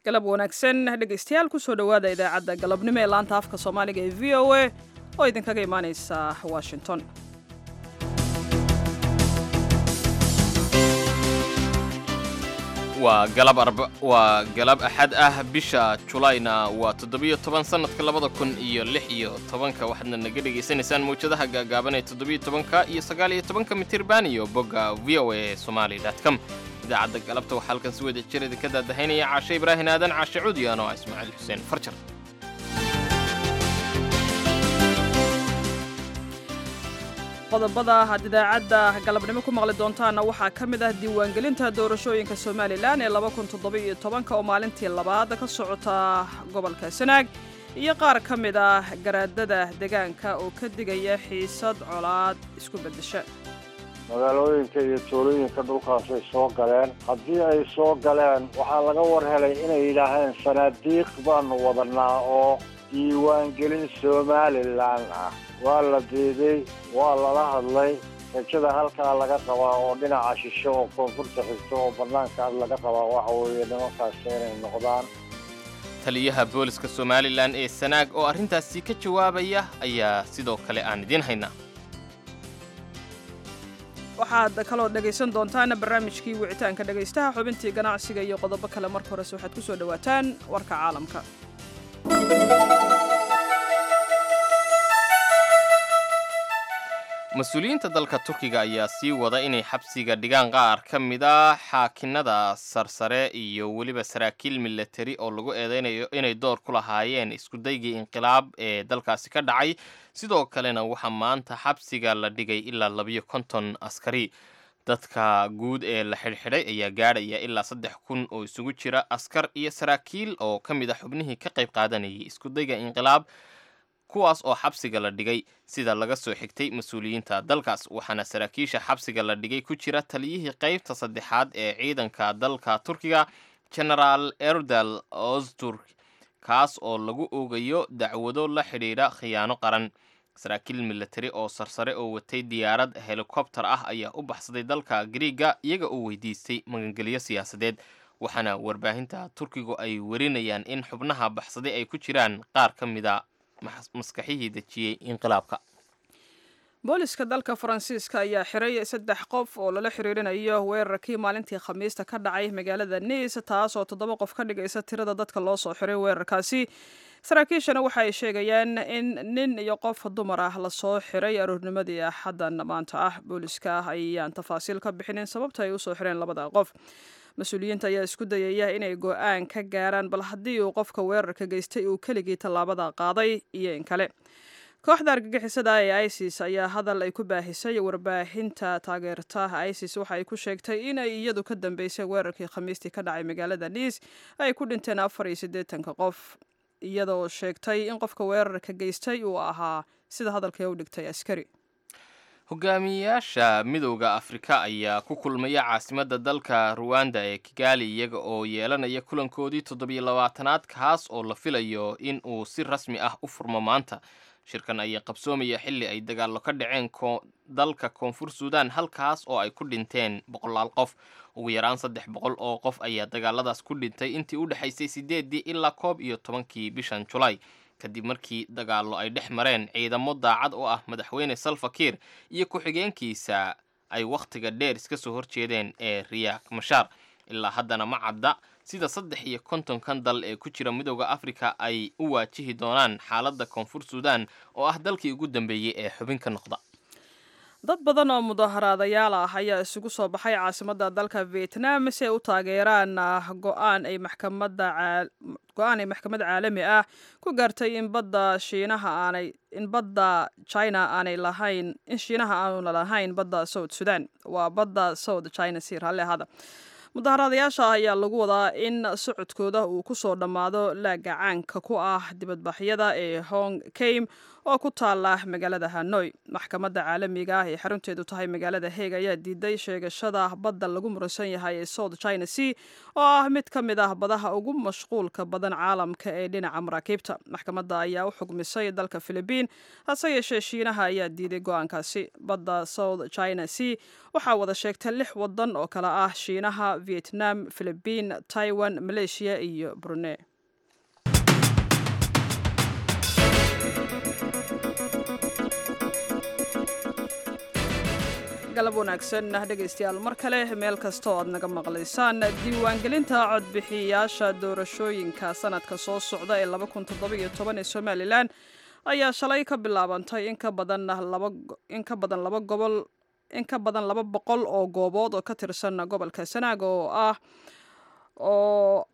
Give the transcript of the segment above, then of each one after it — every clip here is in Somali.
galab wanaagsan dhegaystayaal kusoo dhowaada idaacadda galabnimo ee laanta afka soomaaliga ee v o a oo idinkaga imaanaysa washington. waa galab axad ah bisha Julayna waa 17 sanadka 2016 waxaadna naga dhageysanaysaan muujadaha gaagaaban ee 17 iyo 19 mitirban iyo bogga voasomali.com. idaacadda galabta waxaa halkan si wada jir idinka daadahaynaya Caashe Ibraahin Aadan Caashe Cudiyan oo Ismaaciil Xuseen Farjar. qodobada had idaacadda galabnimo ku maqli doontaana waxaa ka mid ah diiwaangelinta doorashooyinka Somaliland ee 2017 oo maalintii labaad ka socota gobolka Sanaag iyo qaar ka mid ah garaadada deegaanka oo ka digaya xiisad colaad isku beddesha. magaalooyinka iyo tuulooyinka dhulkaas ay soo galeen haddii ay soo galeen waxaa laga war helay inay yidhaaheen sanaadiiq baanu wadanaa oo diiwaangelin Somaliland ah. waa la diiday waa lala hadlay rajada halkaa laga qabaa oo dhinaca shisho oo koonfurta xigto oo bannaanka laga qabaa waxa weeye nimankaas inay noqdaan. taliyaha booliska Somaliland ee Sanaag oo arrintaasi ka jawaabaya ayaa sidoo kale aan idin haynaa. waxaad kaloo dhegaysan doontaan barnaamijkii wicitaanka dhegaystaha xubintii ganacsiga iyo qodobo kale. marka hore waxaad ku soo dhawaataan warka caalamka. mas-uuliyiinta dalka Turkiga ayaa sii wada inay xabsiga dhigaan qaar ka mid ah xaakinada sarsare iyo weliba saraakiil military oo lagu eedeynayo inay door ku lahaayeen isku daygii inqilaab ee dalkaasi ka dhacay. sidoo kalena waxaa maanta xabsiga la dhigay ilaa 250 askari. dadka guud ee la xidhxidhay ayaa gaadhaya ilaa 3,000 oo isugu jira askar iyo saraakiil oo ka mid ah xubnihii ka qayb qaadanayay isku dayga inqilaab, kuwaas oo xabsiga la dhigay sida laga soo xigtay mas-uuliyiinta dalkaas. waxaana saraakiisha xabsiga la dhigay ku jira taliyihii qaybta saddexaad ee ciidanka dalka Turkiga General Erdal Öztürk, kaas oo lagu oogayo dacwado la xidhiidha khiyaano qaran. saraakiil military oo sarsare oo watay diyaarad helikobtar ah ayaa u baxsaday dalka Greega iyaga oo weydiistay magangelyo siyaasadeed. waxaana warbaahinta Turkigu ay warinayaan in xubnaha baxsaday ay ku jiraan qaar ka mid ah maskaxihii dejiyey inqilaabka. booliska dalka Faransiiska ayaa xiray 3 qof oo lala xiriirinayo weerarkii maalintii Khamiista ka dhacay magaalada Nice, taas oo 7 qof ka dhigaysa tirada dadka loo soo xiray weerarkaasi. saraakiishana waxa ay sheegayaan in nin iyo qof dumar ah la soo xiray aroornimadii Axaddan maanta ah. booliska ayaan tafaasiil ka bixinin sababta ay u soo xireen labada qof. mas-uuliyiinta ayaa isku dayaya inay go'aan ka gaaraan bal haddii uu qofka weerarka geystay uu keligii tallaabada qaaday iyo in kale. kooxda argagixisada ee ISIS ayaa hadal ay ku baahisay warbaahinta taageerta ISIS waxa ay ku sheegtay in ay iyadu ka dambeysay weerarkii Khamiistii ka dhacay magaalada Nice ay ku dhinteen 84 qof, iyadoo sheegtay in qofka weerarka geystay uu ahaa sida hadalka u dhigtay askari. hogaamiyayaasha midowda Afrika ayaa ku kulmaya caasimadda dalka Rwanda ee Kigali iyaga oo yeelanaya kulankoodii 27aad kaas oo la filayo in uu si rasmi ah u furmo maanta. shirkan ayaa qabsoomaya xilli ay dagaallo ka dhaceen dalka Koonfur Suudaan, halkaas oo ay ku dhinteen 100 qof. ugu yaraan 300 oo qof ayaa dagaaladaas ku dhintay intii u dhaxaysay 8 ilaa 11 bishan July, kadib markii dagaallo ay dhex mareen ciidamo daacad oo ah madaxweyne Salva Kiir iyo ku-xigeenkiisa ay wakhtiga dheer iska soo horjeedeen ee Riek Machar. ilaa haddana ma cadda sida 53 dal ee ku jira midowda Afrika ay u waajihi doonaan xaaladda Koonfur Suudaan oo ah dalkii ugu dambeeyay ee xubin ka noqda. dad badan oo mudaharaadayaal ah ayaa isugu soo baxay caasimadda dalka Vietnam si ay u taageeraan go'aan ay maxkamad caalami ah ku gaartay in badda China aanay lahayn badda South Sudan. waa badda South China Sea raalli ahada. mudaharaadayaasha ayaa lagu wadaa in socodkooda uu ku soo dhammaado laaga caanka ku ah dibadbaxyada ee Hong Kong oo ku taala magaalada Hanoi. Maxkamadda caalamiga ah ee xarunteedu tahay magaalada Hague ayaa diiday sheegashada badda lagu muransan yahay ee South China Sea oo ah mid ka mid ah badaha ugu mashquulka badan caalamka ee dhinaca maraakiibta. Maxkamadda ayaa u xugmisay dalka Philippines, hase yeeshee Shiinaha ayaa diiday go'aankaasi. Badda South China Sea waxaa wada sheegtay 6 wadan oo kala ah Shiinaha, Vietnam, Philippines, Taiwan, Malaysia iyo Brunei. galab wanaagsan dhegaystayaal mar kale meel kasta oo aad naga maqlaysaan. diiwaangelinta codbixiyayaasha doorashooyinka sanadka soo socda ee 2017 ee Somaliland ayaa shalay ka bilaabantay in ka badan laba boqol oo goobood oo ka tirsan gobolka Sanaag oo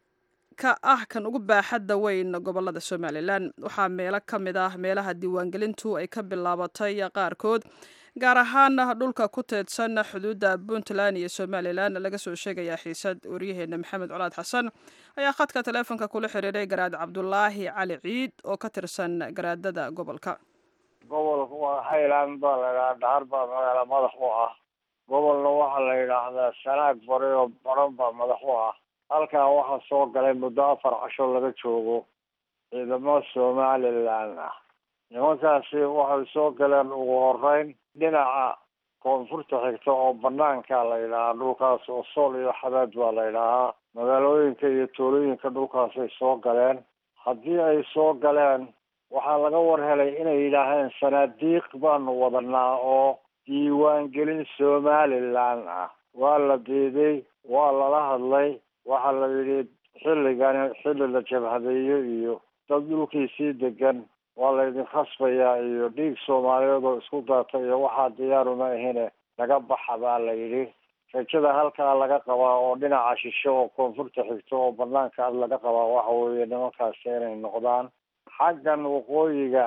kan ugu baaxadda weyn gobolada Somaliland. waxaa meelo ka mid ah meelaha diiwaangelintu ay ka bilaabatay qaarkood, gaar ahaan dhulka ku teedsan xuduudda Puntland iyo Somaliland laga soo sheegaya xiisad. wariyaheena Maxamed Colaad Xasan ayaa khadka taleefanka kula xiriiray garaad Cabdulaahi Cali Ciid oo ka tirsan garaadada gobolka. gobolka waa Highland baa la yidhaahdaa, dhahar baa magaala madax u ah. gobolna waxaa la yidhaahdaa Sanaag bari oo baran baa madax u ah. halkaa waxaa soo galay muddo 4 casho laga joogo ciidamo Somaliland ah. nimankaasi waxay soo galeen ugu horeyn dhinaca koonfurta xigta oo banaanka la yidhaahdaa. dhulkaas oo Sool iyo Xadaad baa la yidhaahdaa. magaalooyinka iyo tuulooyinka dhulkaasay soo galeen. haddii ay soo galeen waxaa laga war helay inay yidhaaheen sanaadiiq baanu wadanaa oo diiwaangelin Somaliland ah. waa la diiday, waa lala hadlay. waxaa la yidhi xilli la jabhadeeyo iyo dad dhulkiisii degan waa laydin khasbayaa iyo dhiig Soomaaliyeed oo isku daatay iyo waxaa diyaaruma ahine laga baxa baa la yidhi. rajada halkaa laga qabaa oo dhinaca shishe oo koonfurta xigta oo banaanka laga qabaa waxa weeye nimankaasi inay noqdaan xaggan waqooyiga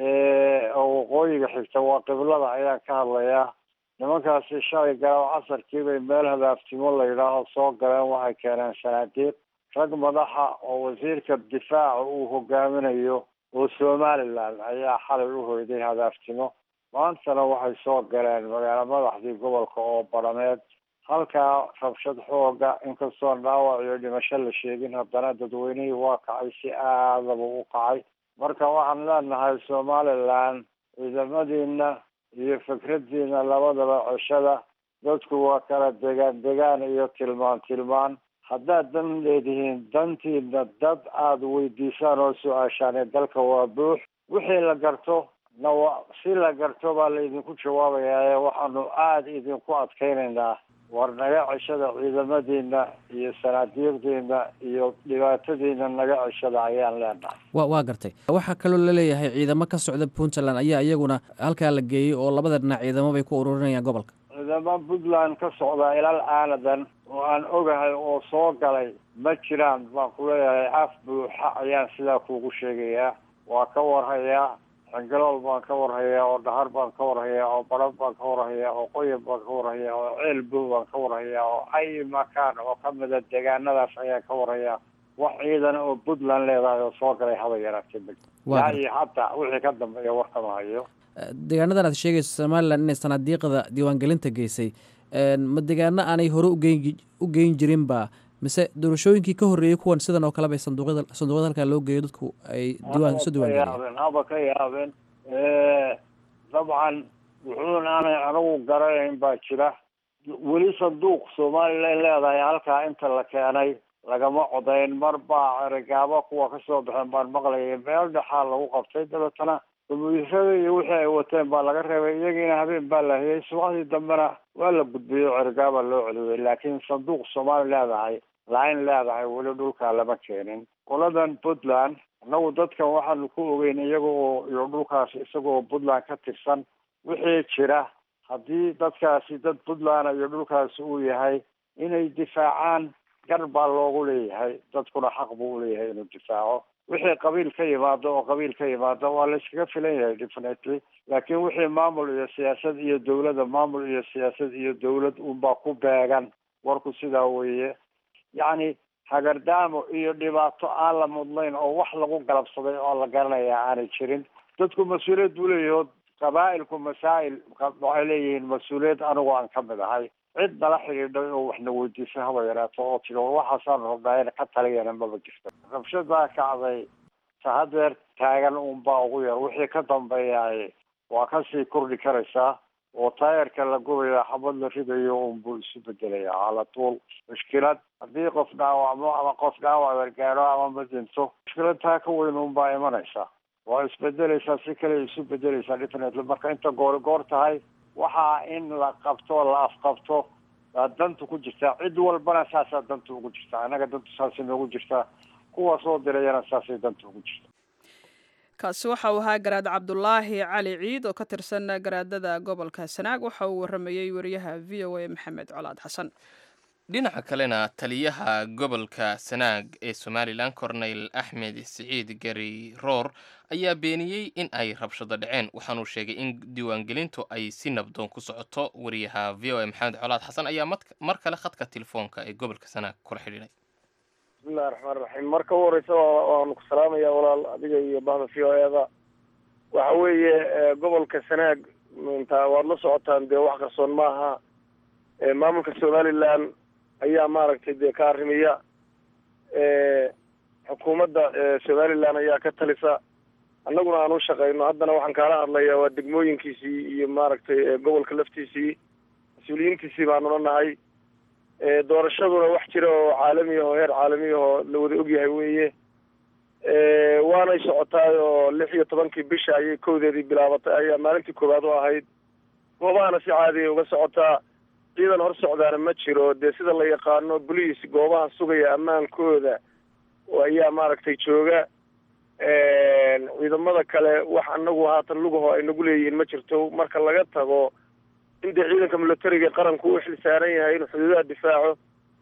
waqooyiga xigta waa qiblada ayaan ka hadlayaa. nimankaasi shalay galab casarkii bay meel hadaaftimo la yidhaaho soo galeen. waxay keeneen sanaadiiq. rag madaxa oo wasiirka difaaca uu hogaaminayo oo Somaliland ayaa xalay u hoyday hadaaftimo. maantana waxay soo galeen magaala madaxdii gobolka oo barameed. halkaa rabshad xooga inkastoo dhaawac iyo dhimasho la sheegin, haddana dadweynihii waa kacay, si aadaba u kacay. marka waxaan leenahay Somaliland ciidamadiina iyo fikradiina labadaba ceshada. dadku waa kala degaan iyo tilmaan. haddaad dan leedihiin dantiina dad aada weydiisaan oo su-aashaan dalka waa buux. wixii la garto si la garto baa laydinku jawaabayaa. waxaanu aada idinku adkaynaynaa war naga ceshada ciidamadiina iyo sanaadiiqdiina iyo dhibaatadiina naga ceshada ayaan leenahay. waa gartay. waxaa kaloo laleeyahay ciidamo ka socda Puntland ayaa iyaguna halkaa la geeyey oo labada dhinac ciidamo bay ku ururinayaan gobolka. ciidamo Puntland ka socda ilal aanadan oo aan ogahay oo soo galay ma jiraan baan ku leeyahay. af buuxa ayaan sidaa kuugu sheegayaa. waa ka warhayaa. xangalool baan ka warhayaa oo dhahar baan ka warhayaa oo baran baan ka warhayaa oo qoyan baan ka warhayaa oo ceelbow baan ka warhayaa oo ay makaan oo ka mida deegaanadaas ayaan ka warhayaa. wax ciidan oo Puntland leedahay oo soo galay haba yaraatee iyo hataa wixii ka dambeeya warkama hayo. deegaanadan aad sheegayso Somaliland inay sanaadiiqda diiwaangelinta geysay, ma deegaano aanay hore u geyn jirinba mise doorashooyinkii ka horreeyay kuwan sidan oo kale bay sanduuqyada halkaa loo geeyo dadku ay diiwaangeliyeen? haba ka yaabeen. dabcan wuxuuna aanay anigu garanayn baa jira. weli sanduuq Somaliland leedahay halkaa inta la keenay lagama codayn. mar baa ergaabo kuwa kasoo baxeen baan maqlayay. meel dhexaa lagu qabtay. dabeetana gumiyashada iyo wixii ay wateen baa laga reebay. iyagiina habeen baa la hayay. subaxdii dambena waa la gudbiyey. ergaaba loo celiyey. laakiin sanduuq Soomaali leedahay weli dhulkaa lama keenin. qoladan Puntland annagu dadkan waxaanu ku ogeyn iyagoo iyo dhulkaas isagoo Puntland ka tirsan. wixii jira haddii dadkaasi dad Puntland iyo dhulkaasi uu yahay inay difaacaan gar baa loogu leeyahay. dadkuna xaq buu u leeyahay inuu difaaco. wixii qabiil ka yimaado waa la iskaga filan yahay definitely. laakiin wixii maamul iyo siyaasad iyo dawladda maamul iyo siyaasad iyo dawlad unbaa ku beegan. warku sidaa weeye. yacni hagardaamo iyo dhibaato aan la mudnayn oo wax lagu galabsaday oo la garanayaa aanay jirin. dadku mas-uuliyad buu leeyahay qabaa'ilku masaa'il waxay leeyihiin mas-uuliyad anigu aan ka mid ahay cid nala xidhiidhay oo waxna weydiisay haba yaraato oo tiri waxaasaan rabnaa in ka taliyana maba jirto rabshad baa kacday ta hadeer taagan unbaa ugu yar wixii ka dambeeyaay waa kasii kordhi karaysaa oo taayarka la gubaya xabad la ridayo unbuu isu bedelaya cala tuul mushkilad haddii qof dhaawacmo ama qof dhaawac gargaaro ama ma dinto mushkilad taa ka weyn unbaa imanaysa waa isbedelaysaa si kale isu bedelaysaa definitely marka inta goor tahay waxaa in la qabto la afqabto baa dantu ku jirtaa cid walbana saasaa dantu ugu jirtaa annaga dantu saasay noogu jirtaa kuwa soo dirayana saasay dantu ugu jirtaa kaasi waxa uu ahaa garaad cabdulaahi cali ciid oo ka tirsan garaadada gobolka sanaag waxa uu waramayey wariyaha v o a maxamed colaad xasan dhinaca kalena taliyaha gobolka sanaag ee somalilan corneyl axmed siciid gari roor ayaa beeniyey in ay rabshado dhaceen waxaanuu sheegay in diiwaangelintu ay si nabdoon ku socoto wariyaha v o a maxamed colaad xasan ayaa mar kale khadka telefoonka ee gobolka sanaag kula xidhiidhay bismillahi raxmaan raxiim marka u horeysa waanu ku salaamaya walaal adiga iyo bahda v o eda waxa weeye gobolka sanaag intaa waad la socotaan dee wax qarsoon maaha maamulka somalilan ayaa maaragtay dee ka arrimaya xukuumadda somalilan ayaa ka talisa annaguna aan u shaqeyno haddana waxaan kaala hadlaya waa degmooyinkiisii iyo maaragtay gobolka laftiisii mas-uuliyiintiisii baanula nahay doorashaduna wax jira oo caalami ah oo heer caalami ah oo la wada ogyahay weeye waanay socotaay oo 16 bisha ayay kowdeedii bilaabatay ayaa maalintii koowaad u ahayd goobahana si caadiya uga socotaa ciidan hor socdaana ma jiro dee sida la yaqaano boliis goobaha sugaya ammaankooda ayaa maaragtay jooga ciidamada kale wax anagu haatan lugaho ay nagu leeyihiin ma jirto marka laga tago in dee ciidanka militariga qaranku u xilsaaran yahay inuu xuduudaha difaaco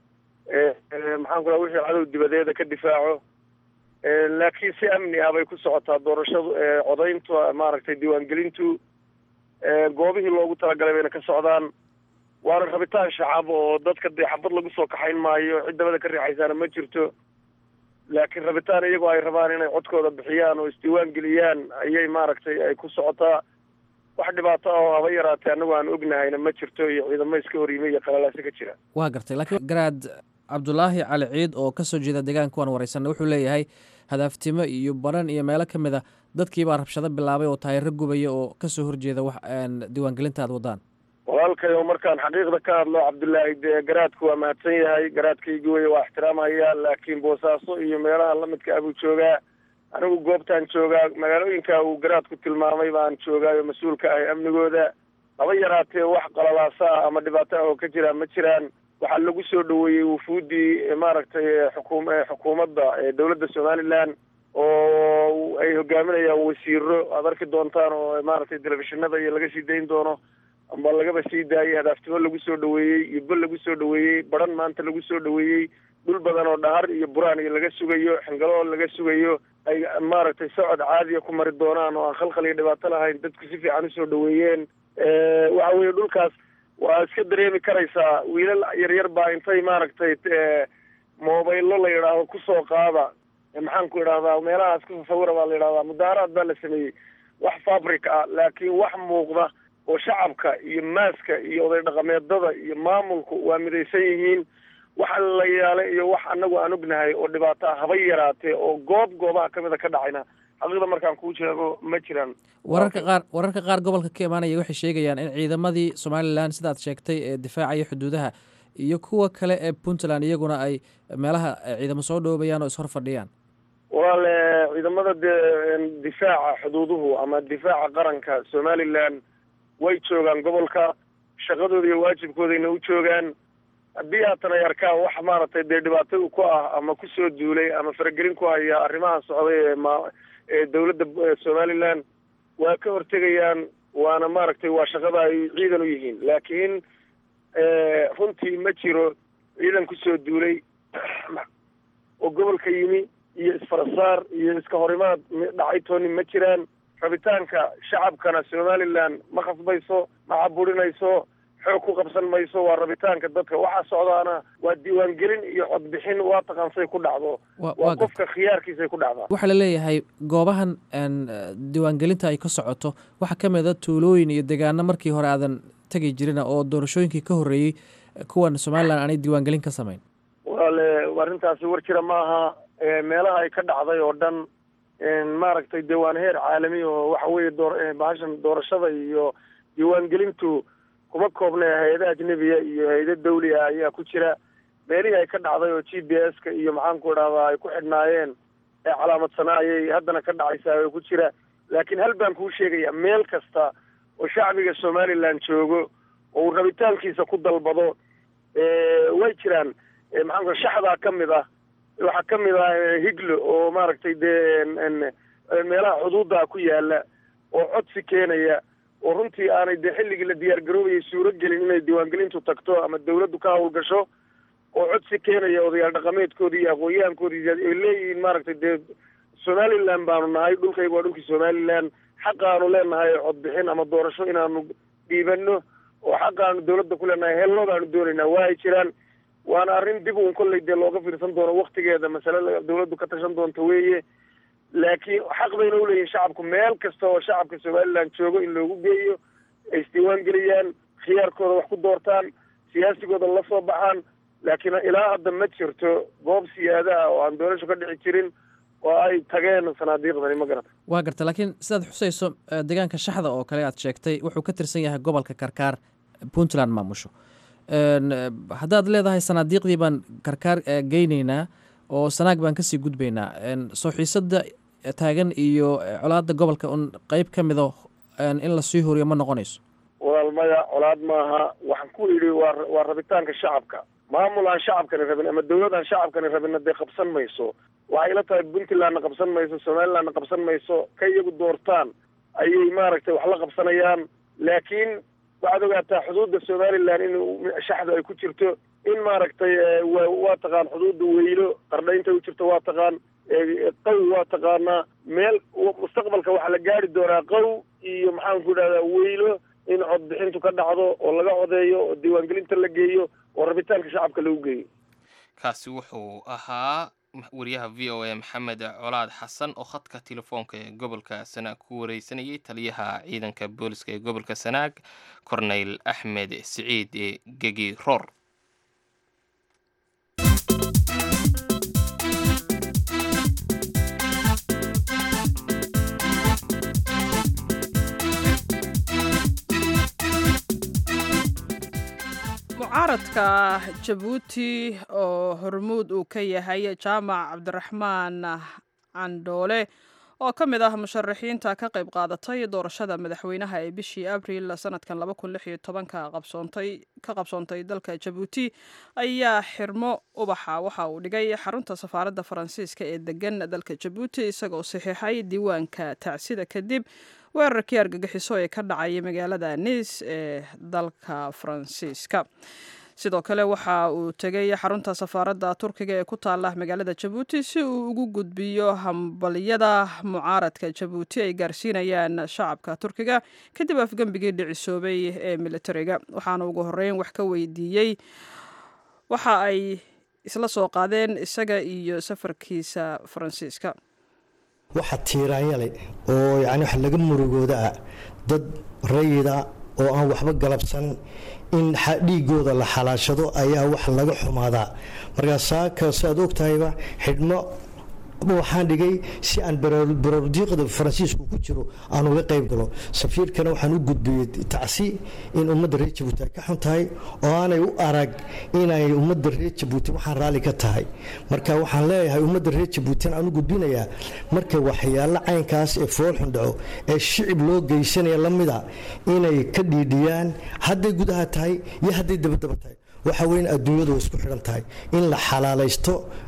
maxaan ku laha wixii cadow dibadeeda ka difaaco laakiin si amni ah bay ku socotaa doorashadu codayntu maaragtay diiwaangelintu goobihii loogu talagalay bayna ka socdaan waana rabitaan shacab oo dadka dee xabad lagu soo kaxayn maayo cid dabada ka riixaysaana ma jirto laakiin rabitaan iyagoo ay rabaan inay codkooda bixiyaan oo isdiiwaan geliyaan ayay maaragtay ay ku socotaa wax dhibaato ah oo haba yaraatee annagu aan ognahayna ma jirto iyo ciidamo iska hor yimi iyo qalalaasi ka jira waa gartay laakiin garaad cabdulaahi cali ciid oo ka soo jeeda deegaanka waan wareysanay wuxuu leeyahay hadaaftimo iyo baran iyo meelo ka mid a dadkii baa rabshado bilaabay oo taayiro gubaya oo kasoo horjeeda wax diiwaangelinta aad wadaan walaalkayo markaan xaqiiqda ka hadlo cabdullaahi dee garaadku waa mahadsan yahay garaadkaygii weye waa ixtiraamhaya laakiin boosaaso iyo meelaha lamidka abuu joogaa anigu goobtaan joogaa magaalooyinka uu garaadku tilmaamay baan joogaayo mas-uulka ahay amnigooda haba yaraatee wax qalalaasa ah ama dhibaato ah oo ka jiraan ma jiraan waxaa lagu soo dhaweeyey wufuuddii maaragtay xukuumadda dowladda somalilan oo ay hogaaminayaan wasiiro aad arki doontaan oo maaragtay telefishinada iyo laga sii dayn doono amba lagaba sii daayay hadaaftimo lagu soo dhaweeyey iyo bel lagu soo dhaweeyey baran maanta lagu soo dhaweeyey dhul badan oo dhahar iyo buraan iyo laga sugayo xingalo laga sugayo ay maaragtay socod caadiya ku mari doonaan oo aan khalkhal iyo dhibaato lahayn dadku si fiican usoo dhaweeyeen waxa weeye dhulkaas waa iska dareemi karaysaa wiilal yaryar baa intay maaragtay mobaylo la yidhaahdo kusoo qaada maxaan ku idhahdaa meelahaas kusoo sawira baa la yidhahdaa mudaaharaad baa la sameeyey wax fabric ah laakiin wax muuqda oo shacabka iyo maaska iyo oday dhaqameedada iyo maamulku waa midaysan yihiin wax la yaale iyo wax anagu aan ognahay oo dhibaato ah haba yaraatee oo goobaha kamid a ka dhacayna xaqiiqda markaan kuu sheego ma jiraan wararka qaar gobolka ka imaanaya waxay sheegayaan in ciidamadii somalilan sidaad sheegtay ee difaacaya xuduudaha iyo kuwa kale ee puntland iyaguna ay meelaha ciidamo soo dhoobayaan oo ishor fadhiyaan walaal ciidamada difaaca xuduuduhu ama difaaca qaranka somalilan way joogaan gobolka shaqadooda iyo waajibkoodayna u joogaan haddii haatan ay arkaan wax maaragtay dee dhibaato ku ah ama kusoo duulay ama faragelin ku haya arrimaha socday ee dowladda somalilan waa ka hortegayaan waana maaragtay waa shaqada ay ciidan u yihiin laakiin runtii ma jiro ciidan kusoo duulay oo gobolka yimi iyo isfarasaar iyo iska horimaad dhacay tooni ma jiraan rabitaanka shacabkana somalilan ma khasbayso ma caburinayso xoog ku qabsan mayso, waa rabitaanka dadka. waxaa socdaana waa diiwaangelin iyo codbixin, waa taqaansay ku dhacdo, waa qofka khiyaarkiisay ku dhacdaa. waxaa la leeyahay goobahan diiwaangelinta ay ka socoto waxaa ka mid a tuulooyin iyo deegaano markii hore aadan tegi jirin oo doorashooyinkii ka horreeyey kuwan somalilan aanay diiwaangelin ka samayn. walaale arrintaasi war jira maaha. meelaha ay ka dhacday oo dhan maaragtay dee waan heer caalami oo waxa weeye bahashan doorashada iyo diiwaangelintu kuma koobna hay-ada ajnebiya iyo hay-ada dawliga ayaa ku jira. meelihii ay ka dhacday oo GPS-ka iyo maxaanku idhahdaa ay ku xidhnaayeen ee calaamadsanaayay haddana ka dhacaysaa oo ku jira. laakiin hal baan kuu sheegaya, meel kasta oo shacbiga somalilan joogo oo uu rabitaankiisa ku dalbado way jiraan. maxaanku shaxdaa ka mid ah, waxaa ka mid ah higlo oo maaragtay dee meelaha xuduudda ku yaala oo codsi keenaya oo runtii aanay dee xilligii la diyaargaroobayay suuro gelin inay diiwaangelintu tagto ama dawladdu ka hawlgasho, oo codsi keenaya odayaal dhaqameedkoodii iyo aqoon-yahankoodii ay leeyihiin maaragtay dee somalilan baanu nahay, dhulkayga waa dhulkii somalilan, xaqaanu leenahay codbixin ama doorasho inaanu dhiibanno, oo xaqaanu dawladda ku leenahay, helnoodaanu doonaynaa. waa ay jiraan. waana arrin dib uun kolley dee looga fiirsan doono waktigeeda, masale dawladdu ka tashan doonto weeye. laakiin xaq bayna uleeyihin shacabku meel kasta oo shacabka somalilan joogo in loogu geeyo, ay isdiiwaan geliyaan, khiyaarkooda wax ku doortaan, siyaasigooda la soo baxaan. laakiin ilaa hadda ma jirto goob siyaada ah oo aan doorasho ka dhici jirin oo ay tageen sanaadiiqdani, ma garata. waa garta. laakiin sidaad xusayso deegaanka shaxda oo kale aad sheegtay wuxuu ka tirsan yahay gobolka karkaar puntland maamusho. haddaad leedahay sanaadiiqdii baan karkaar geynaynaa oo sanaag baan kasii gudbaynaa, soo xiisada taagan iyo colaada gobolka un qeyb ka mido in lasii horiyo ma noqonayso? walaal maya, colaad maaha. waxaan ku idhi waa rabitaanka shacabka. maamul aan shacabkani rabin ama dawlad aan shacabkani rabinna dee qabsan mayso. waxay ila tahay puntlandna qabsan mayso, somalilandna qabsan mayso. ka iyagu doortaan ayay maaragtay wax la qabsanayaan. laakiin waxaad ogaataa xuduudda somalilan in shaxda ay ku jirto, in maaragtay waa taqaan xuduudda weylo qardhaynta u jirto, waa taqaan qaw, waa taqaanaa meel mustaqbalka waxaa la gaari doonaa qaw iyo maxaanku idhahdaa weylo in codbixintu ka dhacdo oo laga codeeyo oo diiwaangelinta la geeyo oo rabitaanka shacabka lagu geeyo. kaasi wuxuu ahaa wariyaha v o a maxamed colaad xasan oo khadka telefoonka ee gobolka sanaag ku wareysanayay taliyaha ciidanka booliska ee gobolka sanaag korneyl axmed siciid gegi roor. mucaaradka jabuuti oo hormuud uu ka yahay jaamac cabdiraxmaan candhoole oo ka mid ah musharaxiinta ka qayb qaadatay doorashada madaxweynaha ee bishii abriil sanadkan ka qabsoontay dalka jabuuti ayaa xirmo ubaxa waxa uu dhigay xarunta safaaradda faransiiska ee degan dalka jabuuti isagoo saxiixay diiwaanka tacsida kadib weerarkii argagixiso ee ka dhacay magaalada niis ee dalka faransiiska. sidoo kale waxa uu tegay xarunta safaaradda turkiga ee ku taala magaalada jabuuti si uu ugu gudbiyo hambaliyada mucaaradka jabuuti ay gaarsiinayaan shacabka turkiga kadib afgembigii dhicisoobay ee militariga. waxaana ugu horeyn wax ka weydiiyey waxa ay isla soo qaadeen isaga iyo safarkiisa faransiiska. waxa tiiraanyale oo yani wax laga murugooda dad rayida oo aan waxba galabsan in dhiigooda la xalaashado ayaa wax laga xumaadaa. markaa saaka saad ogtahayba xidhmo waxaan dhigay si aan barordiiqda faransiisku ku jiro aan uga qayb galo. safiirkana waxaan u gudbiyey tacsi in ummadda reer jabuuti ay ka xun tahay oo aanay u arag inay ummadda reer jabuuti waxaan raalli ka tahay. marka waxaan leeyahay ummadda reer jabuutina aan u gudbinayaa marka waxyaalo caynkaas ee foolxun dhaco ee shicib loo geysanaya la mida inay ka dhiidhiyaan, hadday gudaha tahay iyo hadday dabadaba tahay. waxa weyn adduunyadu way isku xidhan tahay in la xalaalaysto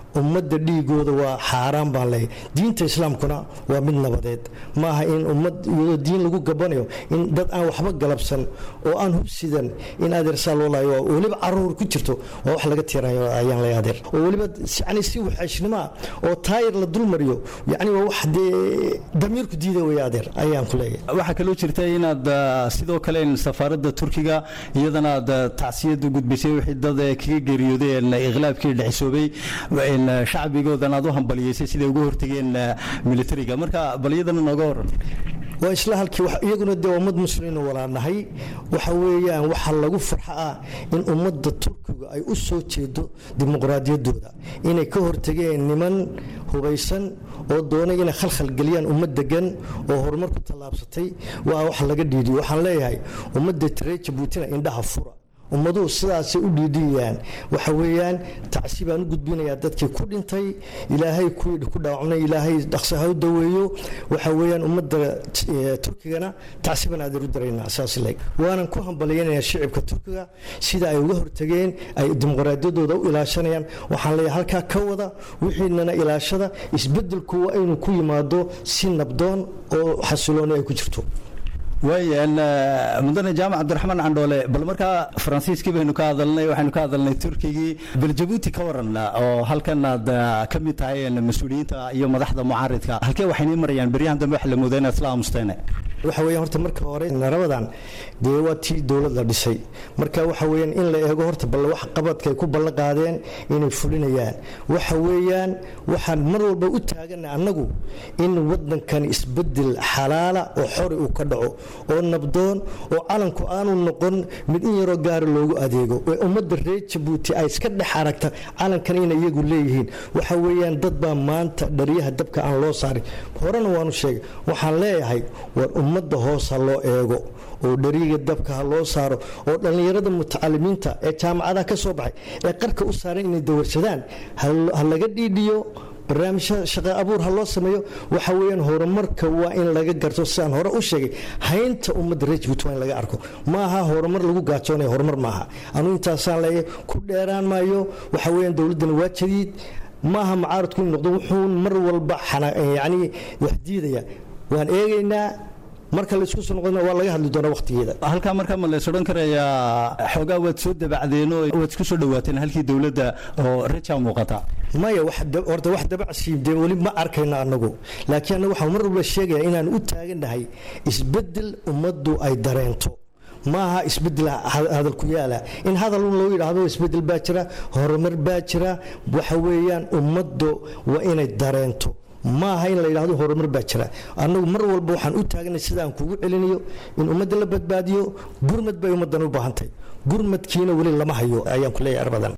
ummadda dhiigooda waa xaaraan baan leeyahay diinta islaamkuna waa mid nabadeed maaha in ummad iyadoo diin lagu gabanayo in dad aan waxba galabsan oo aan hubsidan in adeersaa loo laayo oo weliba caruur ku jirto waa wax laga tiirayo ayaan leeyahay adeer oo weliba yani si waxaashnimo oo taayir la dulmariyo yani waa wax dee damiirku diida weeye adeer ayaan ku leeyahay waxaa kaloo jirta inaad sidoo kale safaaradda turkiga iyadana aad tacsiyad u gudbisay wixii dad kaga geeriyoodeen iqlaabkii dhexsoobay shacbigoodan aad u hambaliyeysay siday uga hortageen militariga marka baliyadana nooga waran waa isla halkii iyaguna dee ummad muslimiin walaanahay waxa weeyaan waxa lagu farxa ah in ummadda turkiga ay u soo jeedo dimuqraadiyadooda inay ka hortageen niman hubaysan oo doonay inay khalkhal geliyaan ummad degan oo horumar ku tallaabsatay waa wax laga dhiidiyo waxaan leeyahay ummadda tireeja buutina indhaha fura ummaduhu sidaasay u dhiidhiyaan waxa weeyaan tacsi baan u gudbinayaa dadkii ku dhintay ilaahay kuwii ku dhaawacnay ilaahay dhaqso ha u daweeyo waxa weeyaan ummadda turkigana tacsi baan adeer u daraynaa saas leeg waanan ku hambaliyanayaa shicibka turkiga sida ay uga hortageen ay dimuqraadiyadooda u ilaashanayaan waxaan leeyahay halkaa ka wada wixiinana ilaashada isbedelku waa inuu ku yimaado si nabdoon oo xasilooni ay ku jirto waayaan mudane jaamac cabdiraxmaan candhoole bal markaa faransiiskii baynu ka hadalnay waxaynu ka hadalnay turkigii bal jabuuti ka waran oo halkan aad ka mid tahay mas-uuliyiinta iyo madaxda mucaaridka halkee waxayna marayaan beryahan dambe wax la moodaa inaad isla aamusteene waxa weeyaan horta marka hore narabadan dee waa tii dowladda dhisay marka waxa weeyaan in la eego horta bal wax qabadkay ku ballan qaadeen inay fulinayaan waxa weeyaan waxaan mar walba u taaganay annagu in waddankan isbedel xalaala oo xori uu ka dhaco oo nabdoon oo calanku aanu noqon mid in yaroo gaara loogu adeego ee ummadda reer jabuuti ay iska dhex aragta calankan inay iyagu leeyihiin waxa weeyaan dad baa maanta dhariyaha dabka aan loo saarin horena waanu sheegay waxaan leeyahay war ummadda hoos ha loo eego oo dhariiga dabka ha loo saaro oo dhallinyarada mutacalimiinta ee jaamacadaha ka soo baxay ee qarka u saaran inay dawarsadaan ha laga dhiidhiyo barnaamijyo shaqo abuur ha loo sameeyo waxa weeyaan horumarka waa in laga garto sidaan hore u sheegay haynta ummadda reer jabuuti waa in laga arko maaha horumar lagu gaajoonayo horumar maaha anuu intaasaan leeyahay ku dheeraan maayo waxa weeyaan dowladdana waa jadiid maaha mucaaradku inuu noqdo wuxuun mar walba yani wax diidaya waan eegaynaa marka la isku soo noqdana waa laga hadli doonaa waqtigeeda halkaa markaa ma lays odhan karayaa xoogaa waad soo dabacdeen oo waad isku soo dhawaateen halkii dowladda oo rajaa muuqata maya horta wax dabacsiibdee weli ma arkayno annagu laakiin annagu waxaan mar walba sheegaya inaan u taagannahay isbeddel ummaddu ay dareento maaha isbedel hadal ku yaala in hadal loo yidhaahdo isbedel baa jira horumar baa jira waxa weeyaan ummaddu waa inay dareento maaha in la yidhaahdo horumar baa jira annagu mar walba waxaan u taaganay sidaan kugu celinayo in ummadda la badbaadiyo gurmad bay ummaddan u baahantahay gurmadkiina weli lama hayo ayaan ku leeyahay arbadan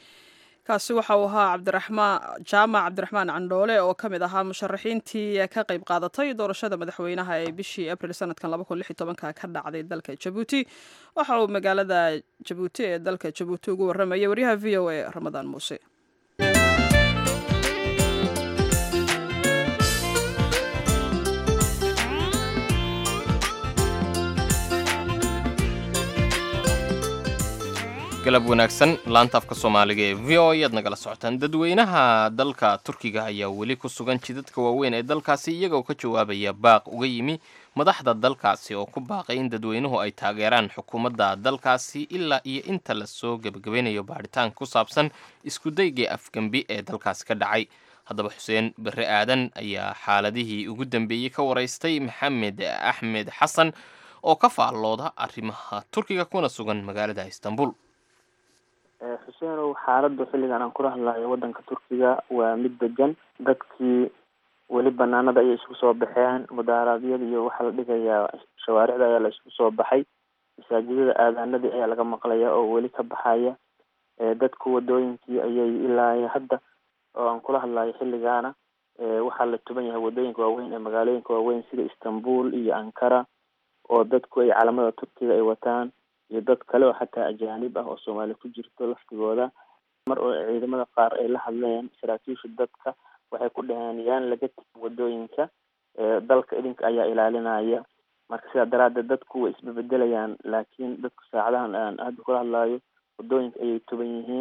kaasi waxa uu ahaa jaamac cabdiraxmaan candhoole oo ka mid ahaa musharaxiintii ka qayb qaadatay doorashada madaxweynaha ee bishii abril sanadkan ka dhacday dalka jabuuti waxa uu magaalada jabuuti ee dalka jabuuti ugu warramayay waryaha v o a ramadaan muuse galab wanaagsan laanta afka soomaaliga ee v o ayaad nagala socotaan dadweynaha dalka turkiga ayaa weli ku sugan jidadka waaweyn ee dalkaasi iyagoo ka jawaabaya baaq uga yimi madaxda dalkaasi oo ku baaqay in dadweynuhu ay taageeraan xukuumadda dalkaasi ilaa iyo inta lasoo gebagabeynayo baadhitaan ku saabsan iskudaygii afgembi ee dalkaasi ka dhacay haddaba xuseen barre aadan ayaa xaaladihii ugu dambeeyey ka waraystay maxamed axmed xasan oo ka faallooda arrimaha turkiga kuna sugan magaalada istanbul xuseenow xaaladda xilligan aan kula hadlayo waddanka turkiga waa mid degan dadkii weli banaanada ayay isku soo baxeen mudaharaadyada iyo waxaa la dhigayaa shawaaricda ayaa la isku soo baxay masaajidada aadaanadii ayaa laga maqlaya oo weli ka baxaya dadku wadooyinkii ayay ilaa hadda oo aan kula hadlayo xilligaana waxaa la tuban yahay wadooyinka waaweyn ee magaalooyinka waaweyn sida istanbul iyo ankara oo dadku ay calamada turkiga ay wataan iyo dad kale oo xataa ajaanib ah oo soomaali ku jirto laftigooda mar oo ciidamada qaar ay la hadleen saraakiisha dadka waxay ku dhaheen yaan laga tegin wadooyinka dalka idinka ayaa ilaalinaya marka sidaa daraaddeed dadku way isbebedelayaan laakiin dadku saacadahan aan hadda kula hadlayo wadooyinka ayay tuban yihiin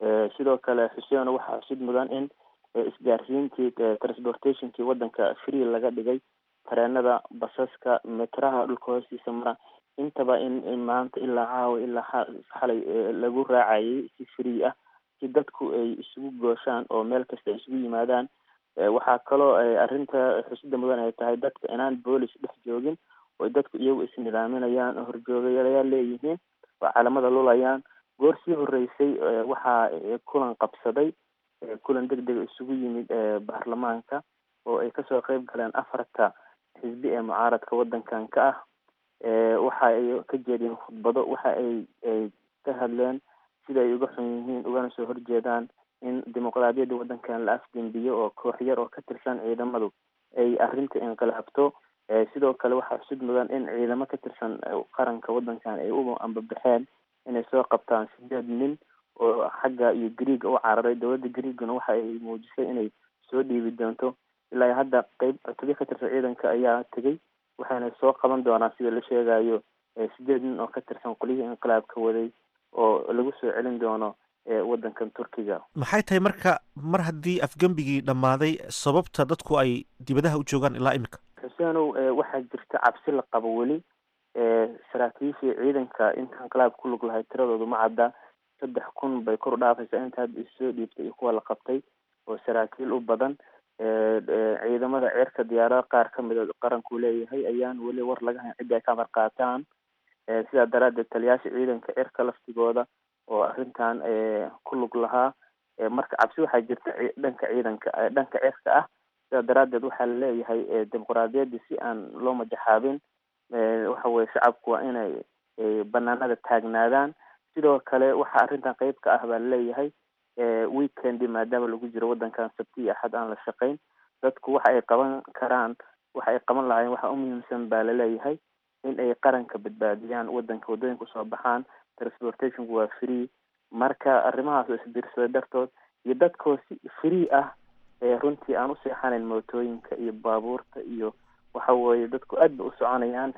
sidoo kale xuseen waxaa xusid mudan in isgaarsiintii transportationkii wadanka free laga dhigay, tareenada, basaska, metraha dhulka hoostiisa mara, intaba in maanta ilaa caawa ilaa xalay lagu raacayay si free ah, si dadku ay isugu gooshaan oo meel kasta ay isugu yimaadaan. waxaa kaloo arrinta xusida mudan ay tahay dadka inaan boolis dhex joogin, oo dadku iyagu isnidaaminayaan oo horjoogayaal leeyihiin oo calamada lulayaan. goor sii horeysay waxaa kulan qabsaday, kulan degdeg isugu yimid baarlamaanka oo ay kasoo qayb galeen 4 xisbi ee mucaaradka wadankan ka ah. waxa ay ka jeediyeen khudbado, waxa ay ka hadleen sida ay uga xun yihiin ugana soo horjeedaan in dimuqraadiyadda wadankan la afgembiyo oo koox yar oo ka tirsan ciidamadu ay arrinta inqilaabto. sidoo kale waxaa xusid mudan in ciidamo ka tirsan qaranka wadankan ay u ambabaxeen inay soo qabtaan 8 nin oo xagga iyo Greeg u cararay. dowladda Greegna waxa ay muujisay inay soo dhiibi doonto. ilaa hadda qayb cutubyo ka tirsan ciidanka ayaa tegay, waxaana soo qaban doonaa sida la sheegayo 8 nin oo ka tirsan qolihii inqilaabka waday oo lagu soo celin doono wadankan Turkiga. maxay tahay marka mar haddii afgembigii dhammaaday sababta dadku ay dibadaha u joogaan ilaa imika? xuseenow, waxaa jirta cabsi la qabo weli. saraakiishii ciidanka inta inqilaab ku lug lahay tiradoodu ma cadda, 3,000 bay kor u dhaafaysaa inta hadda isoo dhiibtay iyo kuwa la qabtay oo saraakiil u badan. ciidamada cirka diyaarada qaar ka mid a qaranku leeyahay ayaan weli war laga hayn cidda ay ka amar qaataan. sidaa daraadeed taliyaasha ciidanka cirka laftigooda oo arrintan ku lug lahaa. marka cabsi waxaa jirta dhanka ciidanka dhanka cirka ah. sidaa daraadeed waxaa laleeyahay dimuqraadiyadda si aan loo majaxaabin, waxa weye shacabku waa inay banaanada taagnaadaan. sidoo kale waxaa arrintan qeyb ka ah baa laleeyahay weekendi maadaama lagu jiro wadankan sabti iyo axad aan la shaqayn, dadku waxa ay qaban karaan, waxa ay qaban lahaayeen waxa u muhiimsan baa laleeyahay in ay qaranka badbaadiyaan, wadanka wadooyinka usoo baxaan, transportationku waa free. marka arrimahaas oo isbiirsaday dartood iyo dadkoo si free ah runtii aan u seexanayn mootooyinka iyo baabuurta iyo waxa weeye dadku aad ba u soconayaan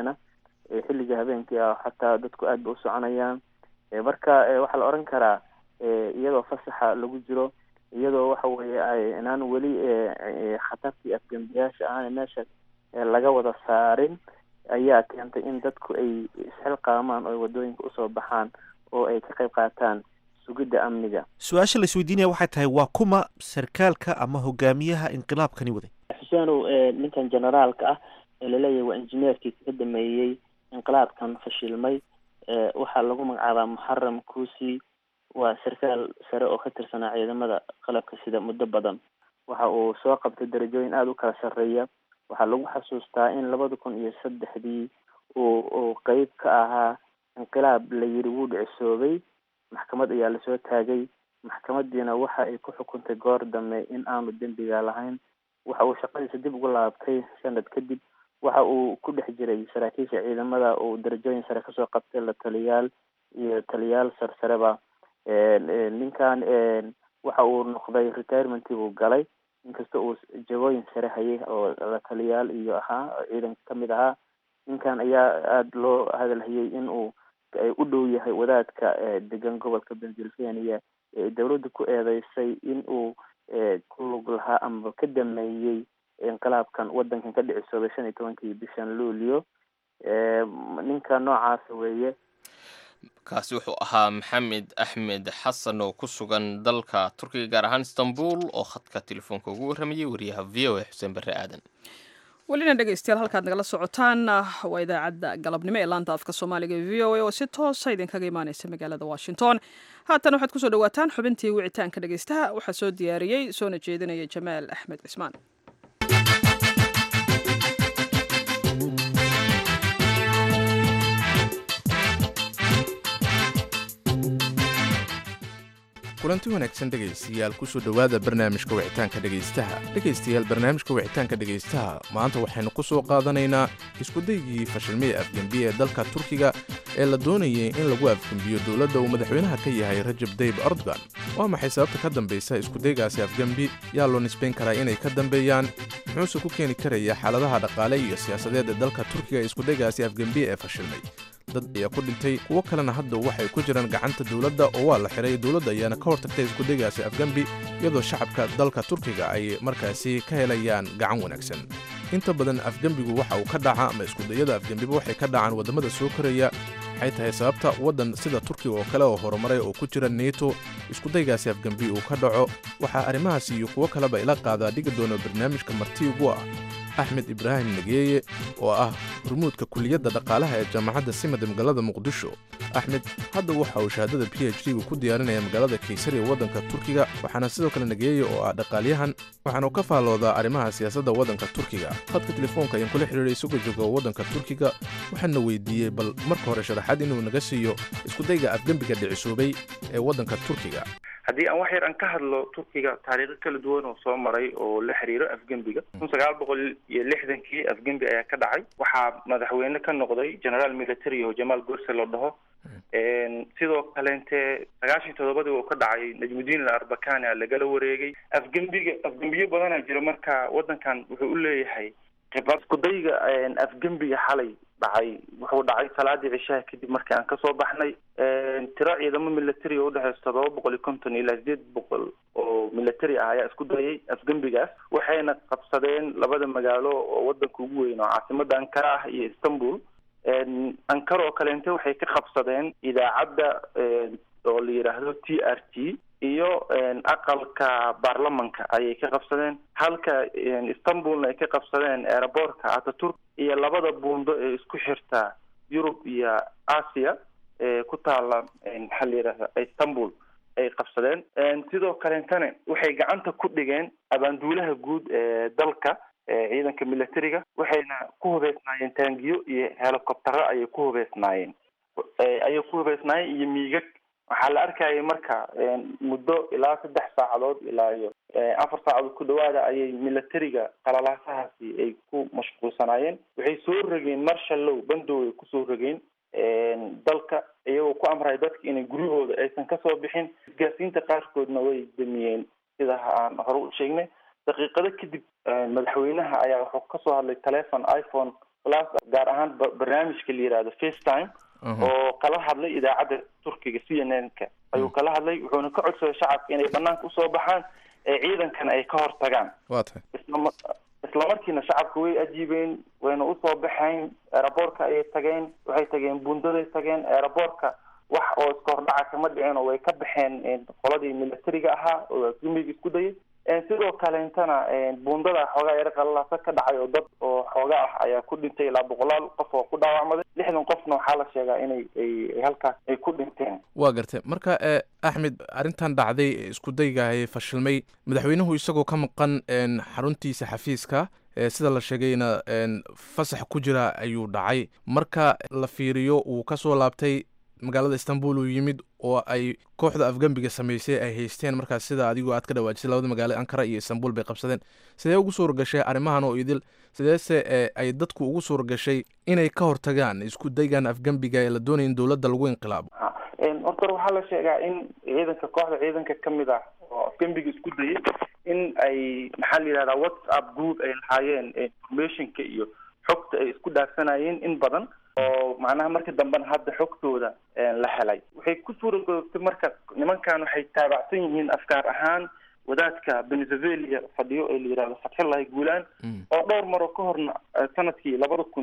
xilliga habeenkii ah xataa dadku aad ba u soconayaan. marka waxaa la oran karaa iyadoo fasaxa lagu jiro, iyadoo waxa weeye inaan weli khatartii afgembiyaasha aan meesha laga wada saarin ayaa keentay in dadku ay isxilqaamaan oo wadooyinka usoo baxaan oo ay ka qayb qaataan sugidda amniga. su-aasha la isweydiinaya waxay tahay waa kuma sarkaalka ama hogaamiyaha inqilaabkani waday? xuseenow, ninkan generaalka ah ee laleeyahay waa injineerkii ka dameeyey inqilaabkan fashilmay. waxaa lagu magacaabaa Muxaram Kuusi. waa sarkaal sare oo ka tirsanaa ciidamada qalabka sida muddo badan. waxa uu soo qabtay darajooyin aada u kala sarreeya. waxaa lagu xasuustaa in 2003 uu qeyb ka ahaa inqilaab la yiri wuu dhicisoobay. maxkamad ayaa lasoo taagay. maxkamadiina waxa ay ku xukuntay goor dambe in aanu dembiga lahayn. waxa uu shaqadiisa dib ugu laabtay sanad kadib. waxa uu ku dhex jiray saraakiisha ciidamada oo darajooyin sare kasoo qabtay, la taliyaal iyo taliyaal sarsareba. ninkan waxa uu noqday retirement buu galay, inkasta uu jagooyin sare hayay oo la taliyaal iyo ahaa ciidanka kamid ahaa. ninkan ayaa aada loo hadalhayay in uu u dhow yahay wadaadka degan gobolka Pennsylvania ee dowladda ku eedeysay in uu ku lug lahaa ama ka dameeyey inqilaabkan wadankan ka dhicisoobay 15 bishan Luulyo. ninka noocaas weeye. kaasi wuxuu ahaa Maxamed Axmed Xasan oo ku sugan dalka Turkiga gaar ahaan Istanbul oo khadka telefoonka ugu waramayay wariyaha VOA Xuseen Barre Aadan. welina dhegaystayaal halkaad nagala socotaan waa idaacadda galabnimo ee laanta afka soomaaliga ee VOA oo si toosa idinkaga imaaneysa magaalada Washington. haatan waxaad kusoo dhawaataan xubintii wicitaanka dhegaystaha. waxaa soo diyaariyey soona jeedinaya Jamaal Axmed Cismaan. kulanti wanaagsan dhegaystayaal kusoo dhowaada barnaamijka wicitaanka dhegaystaha. dhegaystayaal barnaamijka wicitaanka dhegaystaha maanta waxaynu ku soo qaadanaynaa iskudaygii fashilmada afgembiye ee dalka Turkiga ee la doonayay in lagu afgembiyo dowladda uu madaxweynaha ka yahay Rajab Tayyip Erdogan. waa maxay sababta ka dambaysa iskudaygaasi afgembi? yaa loo nisbayn karaa inay ka dambeeyaan? muxuuse ku keeni karaya xaaladaha dhaqaale iyo siyaasadeed ee dalka Turkiga iskudaygaasi afgembiye ee fashilmay? dad ayaa ku dhintay kuwo kalena hadda waxay ku jiraan gacanta dowladda oo waa la xiray dowladda ayaana ka hortagtay iskudaygaasi afgembi iyadoo shacabka dalka turkiga ay markaasi ka helayaan gacan wanaagsan inta badan afgembigu waxa uu ka dhaca ama iskudayada afgembiba waxay ka dhacaan waddamada soo koraya waxay tahay sababta waddan sida turkiga oo kale oo horumaray oo ku jira neto iskudaygaasi afgembi uu ka dhaco waxaa arrimahaasi iyo kuwo kaleba ila qaadaa dhigi doona barnaamijka marti ugu ah axmed ibraahim nageeye oo ah hormuudka kuliyadda dhaqaalaha ee jaamacadda simad ee magaalada muqdisho axmed hadda waxa uu shahaadada PhD-gu ku diyaarinaya magaalada kaysari ee waddanka turkiga waxaana sidoo kale nageeye oo ah dhaqaalyahan waxaanu ka faalloodaa arrimaha siyaasadda waddanka turkiga khadka telefoonka ayaan kula xidhiidhay isagoo jooga waddanka turkiga waxaana weydiiyey bal marka hore sharaxaad inuu naga siiyo iskudayga afgembiga dhicisoobay ee waddanka turkiga haddii aan wax yar aan ka hadlo turkiga taariikho kala duwan oo soo maray oo la xiriiro afgembiga 1960kii afgembi ayaa ka dhacay waxaa madaxweyne ka noqday generaal military oo jamaal gorse la dhaho sidoo kaleente 97 oo ka dhacay najmudiin al-arbakani lagala wareegay afgembiyo badanaa jira marka waddankan wuxuu u leeyahay khibrad iskudayga afgembiga xalay dhacay wuxuu dhacay salaadii cishaha kadib markii aan kasoo baxnay tiro ciidamo military oo u dhexeysa 750 ilaa 800 oo military ah ayaa isku dayay afgembigaas waxayna qabsadeen labada magaalo oo waddanka ugu weyn oo caasimada Ankara ah iyo Istanbul Ankara oo kaleente waxay ka qabsadeen idaacadda oo la yiraahdo TRT iyo aqalka baarlamanka ayay ka qabsadeen halka Istanbulna ay ka qabsadeen airportka Ataturk iyo labada buundo ee isku xirta Yurub iyo Aasiya ku taala xalliga Istanbul ay qabsadeen sidoo kaleentana waxay gacanta ku dhigeen abaanduulaha guud ee dalka ciidanka militariga waxayna ku hubeysnaayeen taangiyo iyo helicopter ayay ku hubeysnaayeen iyo miigag waxaa la arkayay marka muddo ilaa 3 saacadood ilaa iyo 4 saacadood ku dhawaada ayay militariga qalalaasahaasi ay ku mashquulsanaayeen waxay soo rogeen marshal law bandow ay ku soo rogeen dalka iyagoo ku amray dadka inay guryahooda aysan ka soo bixin isgaarsiinta qaarkoodna way damiyeen sida aan hore u sheegnay daqiiqado kadib madaxweynaha ayaa wuxuu ka soo hadlay telephone iPhone Plus gaar ahaan barnaamijka la yiraahdo FaceTime oo kala hadlay idaacadda Turkiga CNN-ka ayuu kala hadlay wuxuuna ka codsaday shacabka inay banaanka u soo baxaan ciidankana ay ka hortagaan isla markiina shacabku way ajiibeen wayna u soo baxeen airportka ay tageen waxay tageen bundaday tageen airportka wax oo iska hordhaca kama dhicin oo way ka baxeen qoladii militariga ahaa oo afgembiga isku dayay sidoo kaleentana bundada xoogaa yar qalalaasa ka dhacay oo dad oo xoogaa ah ayaa ku dhintay ilaa 100 qof oo ku dhaawacmay 60 qofna waxaa la sheegaa inay halkaas ay ku dhinteen waa gartay marka axmed arrintan dhacday iskudayga ay fashilmay madaxweynuhu isagoo ka maqan xaruntiisa xafiiska sida la sheegayna fasax ku jira ayuu dhacay marka la fiiriyo uu ka soo laabtay magaalada Istanbul uu yimid oo ay kooxda afgembiga sameysay ay haysteen markaas sida adigu aad ka dhawaajisay labada magaalo Ankara iyo Istanbul bay qabsadeen sidee ugu soo gashay arrimahan oo idil sideese ay dadku ugu soo gashay inay ka hortagaan isku daygan afgembiga ee la doonayay in dowladda lagu inqilaabo horta waxaa la sheegaa in kooxda ciidanka kamid ah oo afgembiga isku dayay in ay maxaa la yiraahdaa WhatsApp group ay lahaayeen informationka iyo xogta ay isku dhaafsanayeen in badan oo macnaha markii dambe hadda xogtooda la helay waxay ku suuroobtay marka nimankan waxay taabacsan yihiin afkaar ahaan wadaadka Venezuela fadhiyo ee la yiraahdo Fatxullahi Guulaan oo dhowr mar ka horna sanadkii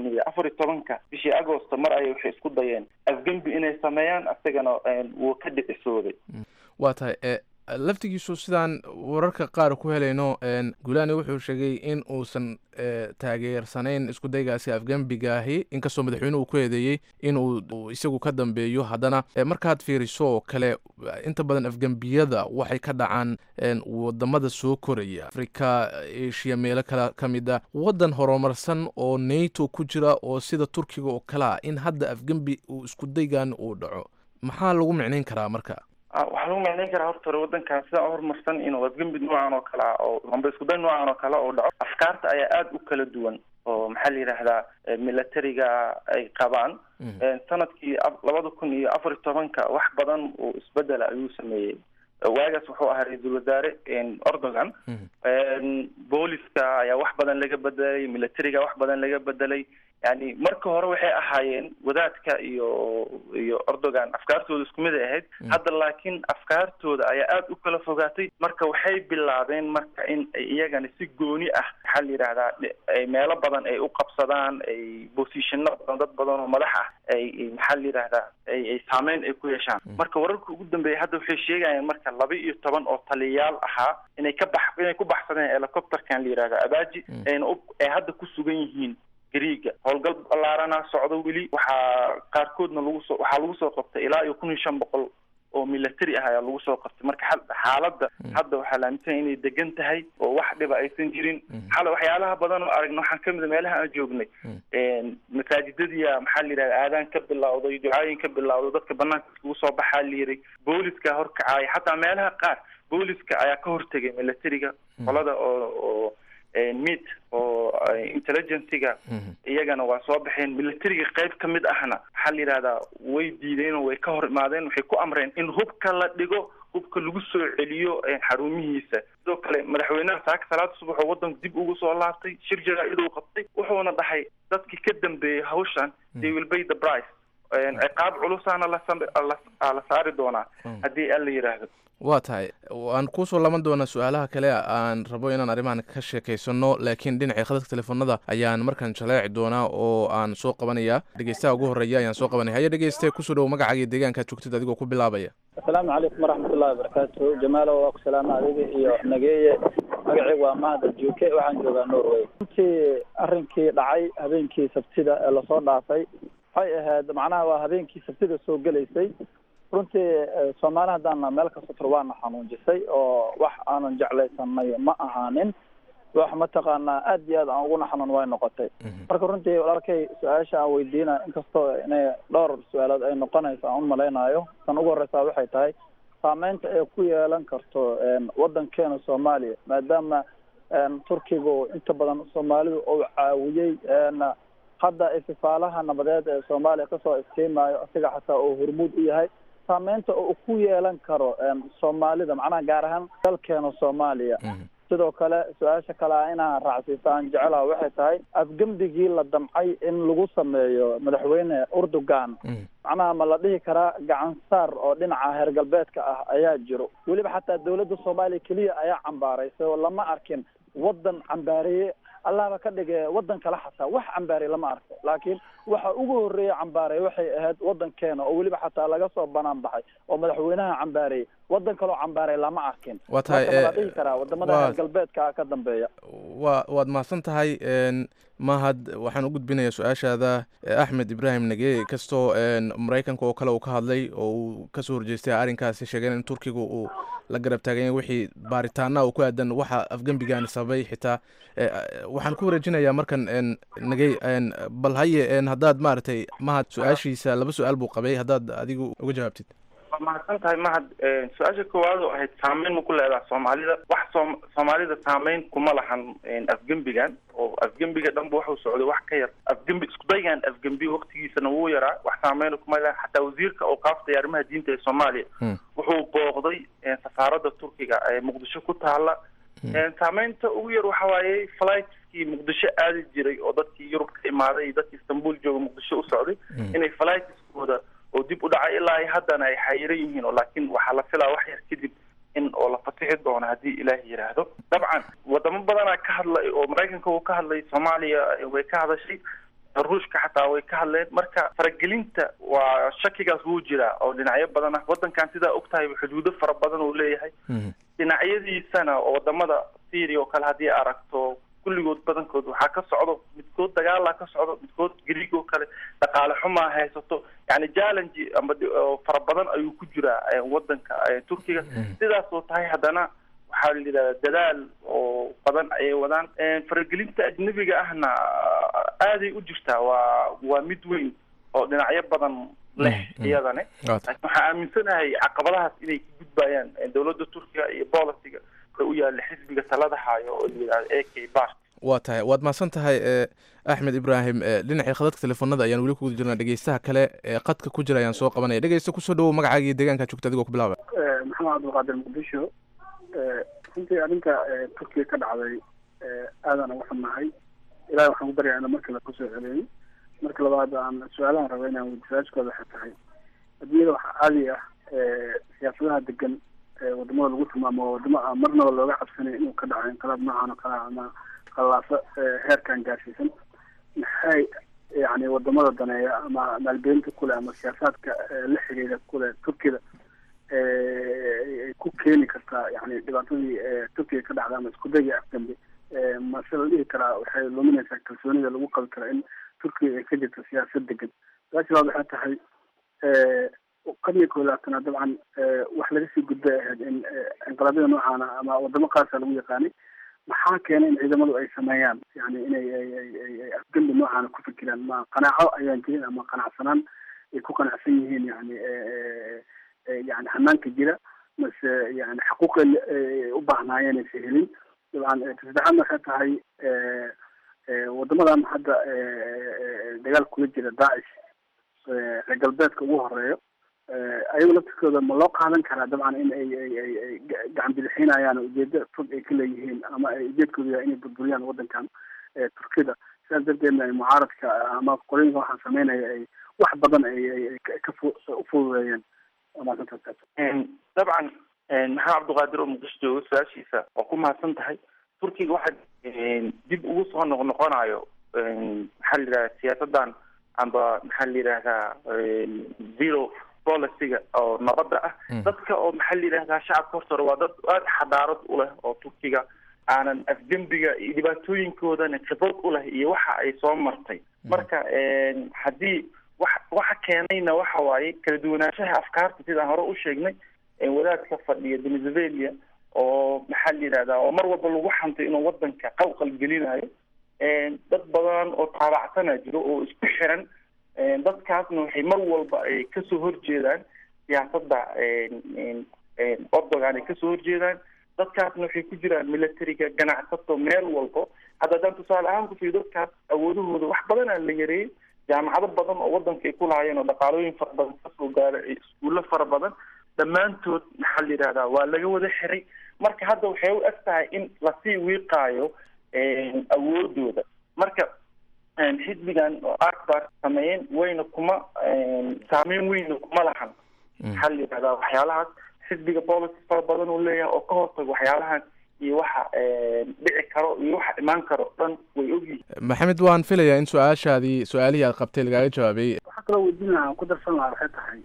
2014 bishii Agoosto mar ay waxay isku dayeen afgembi inay sameeyaan asagana wuu ka dhicisooday waa tahay laftigiisu sidaan wararka qaar ku helayno Guulaani wuxuu sheegay in uusan taageersanayn isku daygaasi afgambigaahi inkastoo madaxweynuhu uu ku eedeeyay in uu isagu ka dambeeyo haddana markaad fiiriso kale inta badan afgambiyada waxay ka dhacaan wadamada soo koraya Afrika Asia meelo kala kamid ah wadan horumarsan oo NATO ku jira oo sida Turkiga oo kala in hadda afgambi uu isku daygan uu dhaco maxaa lagu micnayn karaa marka waxaa lagu macnayn karaa horta wadankan sida horumarsan inuu afgembi noocan oo kale oo amba isku day noocan oo kale oo dhaco afkaarta ayaa aad u kala duwan oo maxaa la yiraahdaa militariga ay qabaan sanadkii 2014 wax badan oo isbedel ayuu sameeyay waagaas wuxuu ahaa ra'iisul wasaare Erdogan booliska ayaa wax badan laga bedelay militariga wax badan laga bedelay yani marka hore waxay ahaayeen wadaadka iyo Erdogan afkaartooda isku mid ahayd hadda laakiin afkaartooda ayaa aad u kala fogaatay marka waxay bilaabeen marka in iyagana si gooni ah xal yiraahdaa ay meelo badan ay u qabsadaan ay positionno badan dad badan oo madax ah ay xal yiraahdaa ay saameyn ay ku yeeshaan marka wararka ugu dambeeyay hadda waxay sheegayaan marka 12 oo taliyaal ahaa inay ku baxsadeen helicopterkan la yiraahdo Abaji ay hadda ku sugan yihiin Greega howlgal ballaarana socdo weli waxaa qaarkoodna lagu soo qabtay ilaa 1500 oo military ah ayaa lagu soo qabtay marka xaaladda hadda waxaa la aaminsan inay degan tahay oo wax dhiba aysan jirin waxyaalaha badan oo aragno waxaan ka mid meelaha aan joognay masaajidada maxaa la yiraahdaa aadaan ka bilowday ducooyin ka bilowday dadka banaanka ugu soo baxaa la yiri booliska horkacay xataa meelaha qaar booliska ayaa ka hortagay militariga qolada oo mid oo intelligence-ga iyagana waa soo baxeen militariga qayb ka mid ahna waxa la yiraahdaa way diideen oo way ka hor imaadeen waxay ku amreen in hubka la dhigo hubka lagu soo celiyo xarumihiisa sidoo kale madaxweynaha saaka salaad subax oo wadanka dib ugu soo laabtay shir jaraa'id uu qabtay wuxuuna dhahay dadkii ka dambeeyay hawshan they will pay the price ciqaab culusana la saari doonaa haddii alla yiraahdo waa tahay waan kusoo laban doonaa su-aalaha kale aan rabo inaan arrimahan ka sheekaysano laakiin dhinacii khadadka telefoonada ayaan markaan jaleeci doonaa oo aan soo qabanaya dhegeystaha ugu horreeya ayaan soo qabanaya haya dhegeyste kusoo dhow magacaaga iyo deegaankaad joogtid adigoo ku bilaabaya asalaamu calaykum waraxmatullahi wabarakaatu jamaalo waa ku salaama adiga iyo nageeye magacaygu waa mahad aljuuke waxaan joogaa Norway intii arrinkii dhacay habeenkii sabtida ee lasoo dhaafay waxay ahayd macnaha waa habeenkii sabtida soo gelaysay runtii Soomaaliya hadana meel ka safar waana xanuunjisay oo wax aanan jeclaysanay ma ahaanin wax ma taqaanaa aad iyo aad aan ugu xanuun way noqotay marka runtii walaalkay su-aasha aan weydiina inkastoo inay dhowr su-aalood ay noqonayso aan u malaynayo tan ugu horeysa waxay tahay saameynta ay ku yeelan karto wadankeena Soomaaliya maadaama Turkigu inta badan Soomaalidu oo caawiyay hadda istifaalaha nabadeed ee Soomaaliya ka soo iskeymayo asiga xataa oo hormuud u yahay saameynta oo ku yeelan karo Soomaalida macnaha gaar ahaan dalkeena Soomaaliya sidoo kale su-aasha kale inaan raacsiisaan jecelahay waxay tahay afgambigii la damcay in lagu sameeyo madaxweyne Erdogan macnaha ma la dhihi karaa gacan saar oo dhinaca heer galbeedka ah ayaa jiro weliba xataa dawladda Soomaaliya kaliya ayaa cambaaraysay oo lama arkin wadan cambaariyay Allah ka dhigay wadan kala xataa wax cambaari lama arko laakiin waxa ugu horeeyay cambaari waxay ahayd wadankeena oo waliba xataa laga soo banaan baxay oo madaxweynaha cambaari wadan kale oo cambaari lama arkin wadamada galbeedka ka dambeeya waad mahadsan tahay mahad waxaan u gudbinayaa su-aashaada Axmed Ibrahim Nage kastoo Mareykanka oo kale uu ka hadlay oo uu ka soo horjeestay arrinkaasi sheegeen in Turkiga uu la garab taagan wixii baaritaana uu ku aadan waxa afgambigan sabay xitaa waxaan ku wareejinayaa markan Nage bal haye haddaad maartay mahad su-aashiisa laba su-aal buu qabay haddaad adigu uga jawaabtid mahadsan tahay mahad su-aasha koowaad oo ahayd saameyn ma ku leedahay Soomaalida wax Soomaalida saameyn kuma lahan afgambigan oo afgambiga dhanba wuxuu socday wax ka yar afgambi isku dayan afgambi waqtigiisana wuu yaraa wax saameyn kuma lahan xataa wasiirka oo qaaftay arrimaha diinta ee Soomaaliya wuxuu booqday safaaradda Turkiga ee Muqdisho ku taala saameynta ugu yar waxa waaye flightskii Muqdisho aadi jiray oo dadkii Yurub ka imaaday dadkii Istanbul jooga Muqdisho u socday inay flightskooda oo dib u dhacay ilaa haddana ay xayiran yihiin oo laakiin waxaa la filaa wax yar kadib in oo la fasixi doono haddii Ilaahay yiraahdo dabcan wadamo badan ka hadlay oo Mareykanka uu ka hadlay Soomaaliya way ka hadashay Ruushka xataa way ka hadleen marka faragelinta waa shakigaas wuu jiraa oo dhinacyo badan wadankan sida ogtahay xuduudo fara badan uu leeyahay dhinacyadiisana oo wadamada Syria oo kale haddii aragto kulligood badankood waxaa ka socdo midkood dagaal ka socdo midkood Greek oo kale dhaqaale xumaa haysato yani challenge amba fara badan ayuu ku jiraa wadanka Turkiga sidaas oo tahay haddana waxaa la yiraahdaa dadaal oo badan ay wadaan faragelinta ajnabiga ahna aaday u jirtaa waa mid weyn oo dhinacyo badan leh iyadana waxaan aaminsanahay caqabadahaas inay ka gudbayaan dawladda Turkiga iyo policy-ga u yaal xisbiga talada hayo oo yiraahdo AK Party waa tahay waad mahadsan tahay Axmed Ibrahim dhinacii khadadka telefoonada ayaan weli ku guda jirnaa dhegeystaha kale ee qadka ku jira ayaan soo qabanaya dhegeysta kusoo dhawow magacaaga iyo deegaanka joogta adigoo ku bilaaba maxamed abdulqaadir muqdisho runtii arrinta Turkiga ka dhacday aadan uga xumahay ilaahay waxaan u baryaa inuu markale kusoo celiyo marka labaad aan su-aalahan raba inaan weydiisaashkooda waxay tahay adduunyada waxaa caadi ah siyaasadaha degan wadamada lagu tilmaamo wadamo aan marnaba looga cabsanay inuu ka dhaco inqilaab noocan oo kale ama qallaaso heerkan gaarsiisan maxay yani wadamada daneeya ama maalgelinta kule ama siyaasaadka la xiriira kule turkida ku keeni kartaa yani dhibaatadii turkiga ka dhacda ama isku dayga afgambi mase la dhihi karaa waxay luminaysaa kalsoonida lagu qabi kara in turkiga ay ka jirto siyaasad degan su-aasha labaad waxay tahay qarniga koob iyo labaatanaad dabcan wax laga sii gudbay ahayd in inqilaabyada noocaana ama wadamo qaasa lagu yaqaanay maxaa keenay in ciidamadu ay sameeyaan yani inay afgambi noocaana ku fikiraan ma qanaaco ayaan jirin ama qanacsanaan ay ku qanacsan yihiin yani hanaanka jira mase yani xaquuqay u baahnaayeen aysa helin dabcan saddexaadna waxay tahay wadamadan hadda dagaal kula jira daacish reer galbeedka ugu horeeyo ayago laftirkooda ma loo qaadan karaa dabcan in ay gacan bidixinayaan ujeeda fog ay ka leeyihiin ama ujeedkooda yahay inay burburiyaan wadankan turkida sidaas darteedna ay mucaaradka ama qolooyinka waxaan sameynaya ay wax badan ay ka ufududeeyeen dabcan maxamed cabdiqaadir oo muqdisho jooga su-aashiisa waa ku mahadsan tahay turkiga waxa dib ugu soo noqnoqonayo maxaa la yidhahda siyaasadan amba maxaa la yidhahdaa zero policyga oo nabadda ah dadka oo maxaa la yidhahdaa shacabka horta hore waa dad aada xadaarad u leh oo turkiga aanan afgembiga iyo dhibaatooyinkoodana khibrad u leh iyo waxa ay soo martay marka haddii waxa keenayna waxa waaye kala duwanaanshaha afkaarta sidaan hore u sheegnay wadaadka fadhiya venezuela oo maxaa la yidhahdaa oo mar walba lagu xantay inuu wadanka qalqal gelinayo dad badan oo taabacsana jiro oo isku xiran dadkaasna waxay mar walba ay kasoo horjeedaan siyaasadda Erdogan ay kasoo horjeedaan dadkaasna waxay ku jiraan militariga ganacsato meel walbo hadda haddaan tusaale ahaan ku fiiriyo dadkaas awoodahooda wax badan aa la yareeyey jaamacado badan oo wadanka ay ku lahaayeen oo dhaqaalooyin fara badan kasoo gaaray iskuulo fara badan dhammaantood maxaa la yidhahdaa waa laga wada xiray marka hadda waxay u eg tahay in lasii wiiqaayo awoodooda marka xisbigan oo akbar sameeyeen wayna kuma saameyn weyna kuma lahan maxaa la yidhahdaa waxyaalahaas xisbiga policy fara badan uu leeyahay oo ka hortaga waxyaalahan iyo waxa dhici karo iyo waxa imaan karo dhan way ogyihiin maxamed waan filayaa in su-aalihii aad qabtay lagaaga jawaabay waxaa kaloo weydiin lahaa aan ku darsan lahaa waxay tahay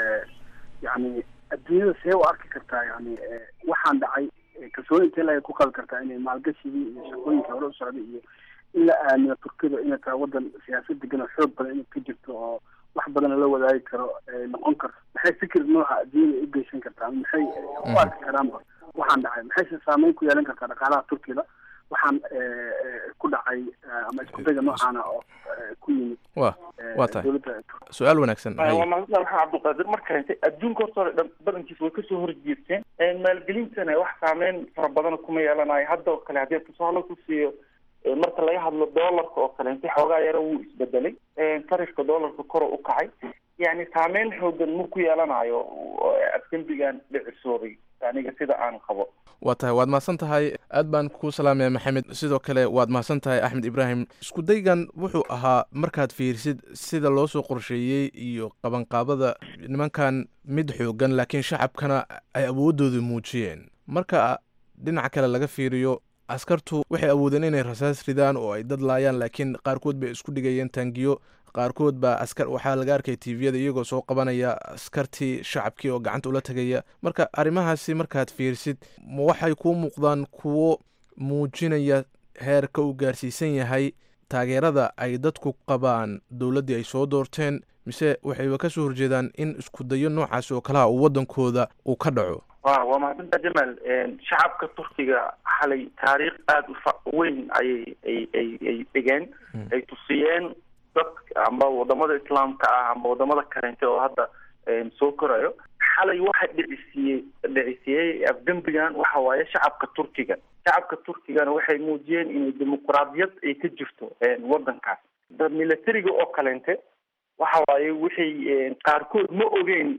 yani adduunyada see u arki kartaa yani waxaan dhacay kalsooni intee laga ku qabi kartaa inay maalgashigii iyo shaqooyinka hore u socday iyo in la aamino turkida inay tahay wadan siyaasad degan oo xoog badan inay ka jirto oo wax badan la wadaagi karo noqon karto maxay fikir nooca adduunyada u geysan kartaa maxay u arki karaanba waxaan dhacay maxay saameyn ku yeelan kartaa dhaqaalaha turkida waxaan ku dhacay ama iskudayga noocaana oo ku yimid waa tahay su-aal wanaagsan waa mahadsan maxamed cabdiqaadir marka intay adduunka horta dhan badankiisa way kasoo horjeesteen maalgelintana wax saameyn fara badan kuma yeelanayo hadda oo kale haddii tusaale ku siiyo marka laga hadlo doolarka oo kale inti xoogaa yara wuu isbedelay sarifka doolarka kor u kacay yani saameyn xoogan ma ku yeelanayo afgembigan dhicisoobay aniga sida aan qabo waa tahay waad mahadsan tahay aad baan kuu salaamaya maxamed sidoo kale waad mahadsan tahay axmed ibraahim isku daygan wuxuu ahaa markaad fiirsid sida loo soo qorsheeyey iyo qabanqaabada nimankan mid xoogan laakiin shacabkana ay awoodooda muujiyeen marka dhinaca kale laga fiiriyo askartu waxay awoodeen inay rasaas ridaan oo ay dad laayaan laakiin qaarkood bay isku dhigayeen taangiyo qaarkood baa askar waxaa laga arkay tviyada iyagoo soo qabanaya askartii shacabkii oo gacanta ula tegaya marka arrimahaasi markaad fiirsid ma waxay kuu muuqdaan kuwo muujinaya heerka uu gaarsiisan yahay taageerada ay dadku qabaan dowladdii ay soo doorteen mise waxayba kasoo horjeedaan in isku dayo noocaasi oo kalaha uu wadankooda uu ka dhaco waa mahadsantaa jamaal shacabka turkiga xalay taariikh aada u weyn ayay dhigeen ay tusiyeen dadka amba wadamada islaamka ah amba wadamada kaleente oo hadda soo korayo xalay waxa dhicisiiyey afgembigan waxa waaye shacabka turkigana waxay muujiyeen inay dimuqraadiyad ay ka jirto wadankaas militariga oo kaleente waxa waaye waxay qaarkood ma ogeyn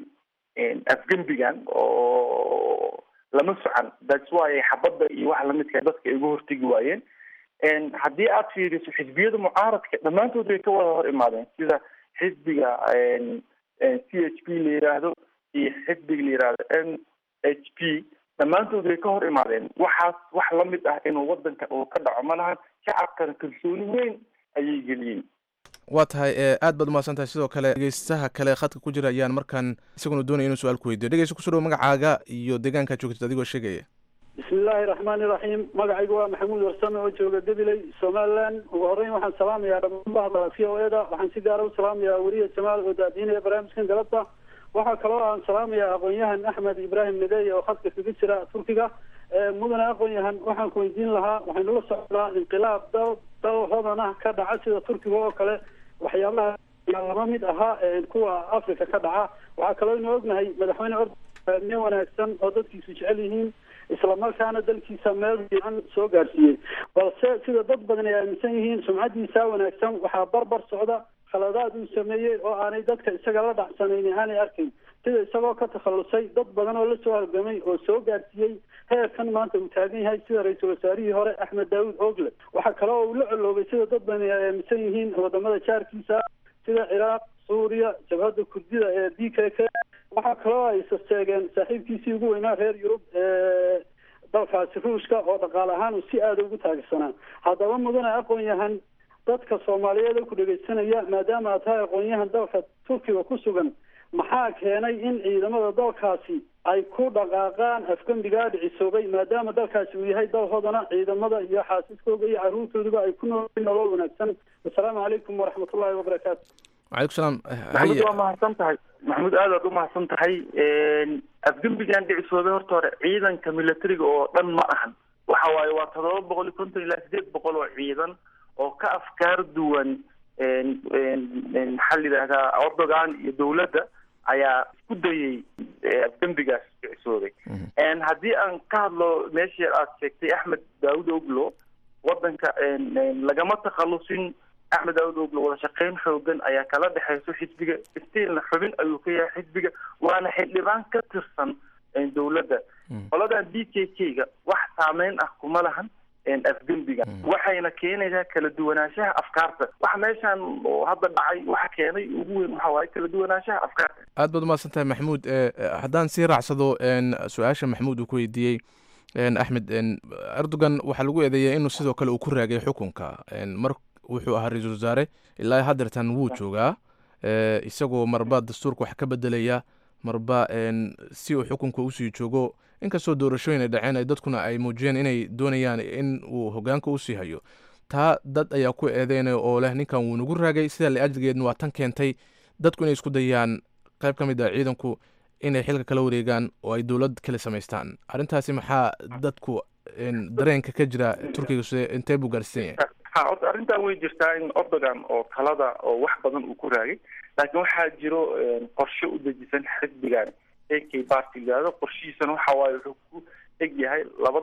afgembigan oo lama socan that's why xabadda iyo waxa lamidka dadka ay uga hortegi waayeen haddii aad fiiriso xisbiyada mucaaradka dhammaantood way ka wada hor imaadeen sida xisbiga c h p la yiraahdo iyo xisbiga la yiraahdo n h p dhammaantood way ka hor imaadeen waxaas wax la mid ah inuu wadanka uu ka dhaco ma lahan shacabkana kalsooni weyn ayay geliyeen waa tahay aad baad umahadsan tahay sidoo kale dhegeystaha kale khadka ku jira ayaan markaan isaguna doonaya inuu su-aal ku weydiyo dhegeysta kusoo dhawo magacaaga iyo deegaankaa joogtid adigoo sheegaya bismillaahi raxmaani raxiim magacaygu waa maxamuud warsame oo jooga gabiley somaliland ugu horreyn waxaan salaamayaa dhammaan v o eda waxaan si gaara u salaamayaa weriye jamaal oo daadiinaya barnaamijkan galabta waxaa kaloo aan salaamayaa aqoon-yahan axmed ibraahim nadeeye oo khadka kaga jira turkiga mudane aqoon-yahan waxaan ku weydiin lahaa waxaynu la socdaa inqilaab dal hodan ah ka dhaca sida turkiga oo kale waxyaabaha lama mid ahaa kuwa africa ka dhaca waxaa kaloo inu ognahay madaxweyne nin wanaagsan oo dadkiisu jecel yihiin islamarkaana dalkiisa meel fiican soo gaarsiiyey balse sida dad badan ay aaminsan yihiin sumcadiisa wanaagsan waxaa barbar socda khaladaad uu sameeyey oo aanay dadka isaga la dhacsanayni aanay arkayn sida isagoo ka takhalusay dad badan oo lasoo halgamay oo soo gaarsiiyey heerkan maanta uu taagan yahay sida ra-iisul wasaarihii hore axmed daawud ogle waxaa kale oo uu la coloobay sida dad badan ay aaminsan yihiin wadamada jaarkiisa sida ciraaq suuriya jabhadda kurdida ee d k k waxaa kaloo ay sasteegeen saaxiibkiisii ugu weynaa reer yurub ee dalkaasi ruushka oo dhaqaale ahaan uu si aada ugu taageersanaa haddaba mudane aqoon-yahan dadka soomaaliyeed oo ku dhegeysanaya maadaama aad tahay aqoon-yahan dalka turkiga ku sugan maxaa keenay in ciidamada dalkaasi ay ku dhaqaaqaan afgembigaa dhicisoobay maadaama dalkaasi uu yahay dal hodana ciidamada iyo xaasiskooda iyo caruurtooduba ay ku nool nolol wanaagsan assalaamu calaykum waraxmatullaahi wabarakaatu wacalaykum salaam maxamuud waa mahadsan tahay maxamuud aad aad u mahadsan tahay afgembigan dhicisoobay horta hore ciidanka militariga oo dhan ma ahan waxa waaye waa 750 ilaa 800 oo ciidan oo ka afkaar duwan maxaa la yidhaahdaa Erdogan iyo dowladda ayaa isku dayay afgembigaas dhicisoobay haddii aan ka hadlo meeshii aad sheegtay axmed daawud oglo wadanka lagama takhalusin axmed daawud oglo wada shaqeyn xoogan ayaa kala dhexeyso xisbiga stiilna xubin ayuu ka yahay xisbiga waana xildhibaan ka tirsan dowladda qoladan d k k-ga wax saameyn ah kuma lahan afgembiga waxayna keenaysaa kala duwanaanshaha afkaarta waxa meeshaan hadda dhacay waxa keenay ugu weyn waxa waaye kala duwanaanshaha afkaarta aad baad umahadsan tahay maxamuud haddaan sii raacsado su-aasha maxamuud uu ku weydiiyey axmed erdogan waxaa lagu eedeeyay inuu sidoo kale uu ku raagay xukunka mar wuxuu ahaa ra-iisul wasaare ilaa haddeertan wuu joogaa isagoo marba dastuurka wax ka bedelaya marba si uu xukunka usii joogo inkastoo doorashooyin ay dhaceen ay dadkuna ay muujiyeen inay doonayaan in uu hogaanka usii hayo taa dad ayaa ku eedeynaya oo leh ninkan wuu nagu raagay sidaa la-ajligeedna waa tan keentay dadku inay isku dayaan qayb ka mid ah ciidanku inay xilka kala wareegaan oo ay dowlad kale samaystaan arrintaasi maxaa dadku dareenka ka jira turkiga intee buu gaarsiisan yahay horta arrintan way jirtaa in Erdogan oo talada oo wax badan uu ku raagay laakiin waxaa jiro qorshe u dejisan xisbigan AK party gaado qorshihiisana waxa waaye wuxuu ku eg yahay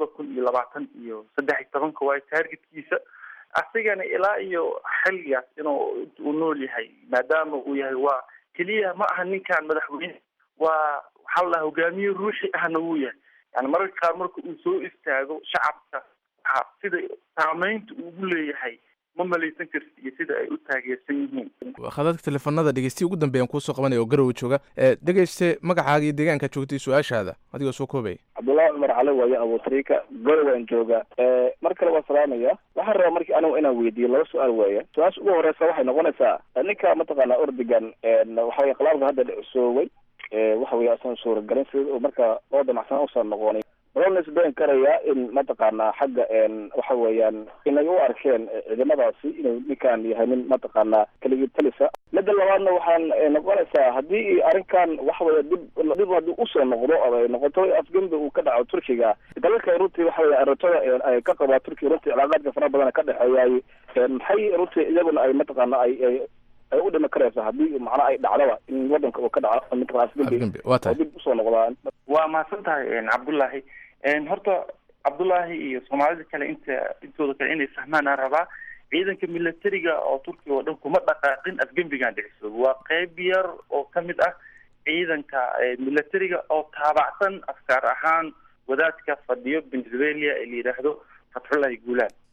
2023 waaye targetkiisa asigana ilaa iyo xilligaas inuu uu nool yahay maadaama uu yahay waa keliya ma aha ninkan madaxweyne waa waxa la hogaamiye ruuxi ahna uu yahay yani mararka qaar marka uu soo istaago shacabka sida saameynta ugu leeyahay ma malaysan karti iyo sida ay u taageersan yihiin khadadka teleefanada dhegeystiyi ugu dambeeyaan kuusoo qabanaya oo garowe jooga dhegeyste magacaaga iyo deegaanka joogtay su-aashaada adigoo soo koobaya cabdullahi cumar cali waaye abuutriika garowaan jooga mar kale waan salaamaya waxaan rabaa markii anigu inaan weydiiyo laba su-aal weeye su-aasha ugu horeysa waxay noqonaysaa ninka mataqaanaa Erdogan waxa weye khilaafka hadda dhicisooway waxa weye asan suuragelin sida marka loo damacsan usoo noqonay wuxuuna isbeen karayaa in mataqaanaa xagga waxa weeyaan inay u arkeen ciidamadaasi inuu ninkan yahay nin mataqaanaa keligii talisa midda labaadna waxaan noqonaysaa haddii arrinkan waxa weeye dib haddii usoo noqdo oo ay noqoto afgembi uu ka dhaco turkiga dalalka runtii waxa weye arrintada ay ka qabaa turkiga runtii cilaaqaadka fara badan ka dhexeeyaay maxay runtii iyaguna ay mataqaanaa ay u dhimi karaysa haddii macnaha ay dhacdaba in wadanka uu ka dhaco mataqaanaa afgembi oo dib usoo noqdaan waa mahadsan tahay cabdullaahi horta cabdullaahi iyo soomaalida kale intooda kale inay fahmaan aan rabaa ciidanka militariga oo turkiga oo dhan kuma dhaqaaqin afgembigan dhicisoobay waa qayb yar oo ka mid ah ciidanka militariga oo taabacsan afkaar ahaan wadaadka fadhiyo Pennsylvania ee la yidhaahdo Fatxullahi Guulaan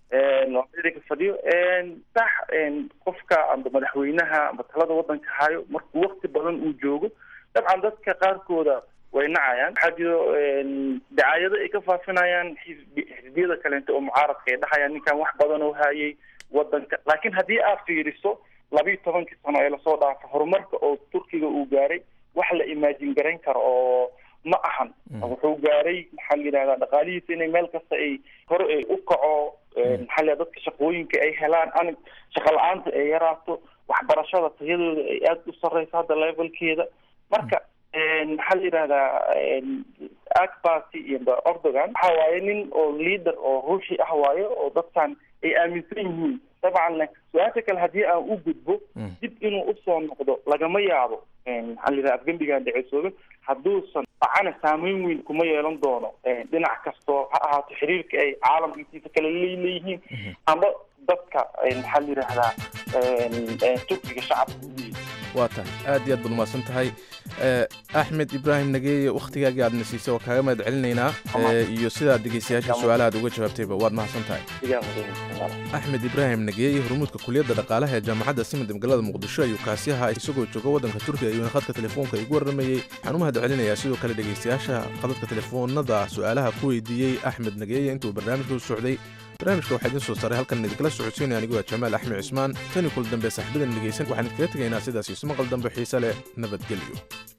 ka fadhiyo sax qofka amba madaxweynaha amba talada wadanka hayo markuu waqti badan uu joogo dabcan dadka qaarkooda way nacayaan waxaa jiro dacaayado ay ka faafinayaan xisbiyada kaleento oo mucaaradka ay dhahayaan ninkan wax badan oo hayay wadanka laakiin haddii aad fiiriso 12 sano ee lasoo dhaafo horumarka oo Turkiga uu gaaray wax la imagine garan karo oo ma ahan wuxuu gaaray maxaa la yiraahdaa dhaqaalihiisa inay meel kasta ay hor ay u kaco maxaa la dadka shaqooyinka ay helaan shaqo la'aanta ay yaraato waxbarashada tayadooda ay aad u sareyso hadda levelkeeda marka maxaa la yiraahdaa Akbarti iyo Erdogan waxa waaye nin oo leader oo ruuxi ah waaye oo dadkan ay aaminsan yihiin dabcan su-aasha kale haddii aan u gudbo dib inuu usoo noqdo lagama yaabo maxaa la yiraahdaa afgembigan dhicisoobay hadduusan dhacana saameyn weyn kuma yeelan doono dhinac kastoo ha ahaato xiriirka ay caalamka intiisa kale leeyihiin amba dadka maxaa la yiraahdaa Turkiga shacabka waa tan aad iyo aad baad umahadsan tahay axmed ibraahim nageeye wakhtigaagii aadna siisay oo kaaga mahad celinaynaa iyo sidaad dhegeystayaasha su-aalahaad uga jawaabtayba waad mahadsan tahay axmed ibraahim nageeye hormuudka kuliyadda dhaqaalaha ee jaamacadda simid magaalada muqdisho ayuu kaasi ahaa isagoo jooga waddanka turkiga ayuuna khadka telefoonka igu warramayey waxaan u mahad celinayaa sidoo kale dhegeystayaasha khadadka telefoonada su-aalaha ku weydiiyey axmed nageeye intuu barnaamijka u socday barnaamijka waxaa idiin soo saaray halkan idinkala socodsiinaya anigu waa jamaal axmed cismaan tani kul dambe saaxiibadan dhegeysan waxaan idinkaga tegaynaa sidaas iyo maqal dambe xiise leh nabadgelyo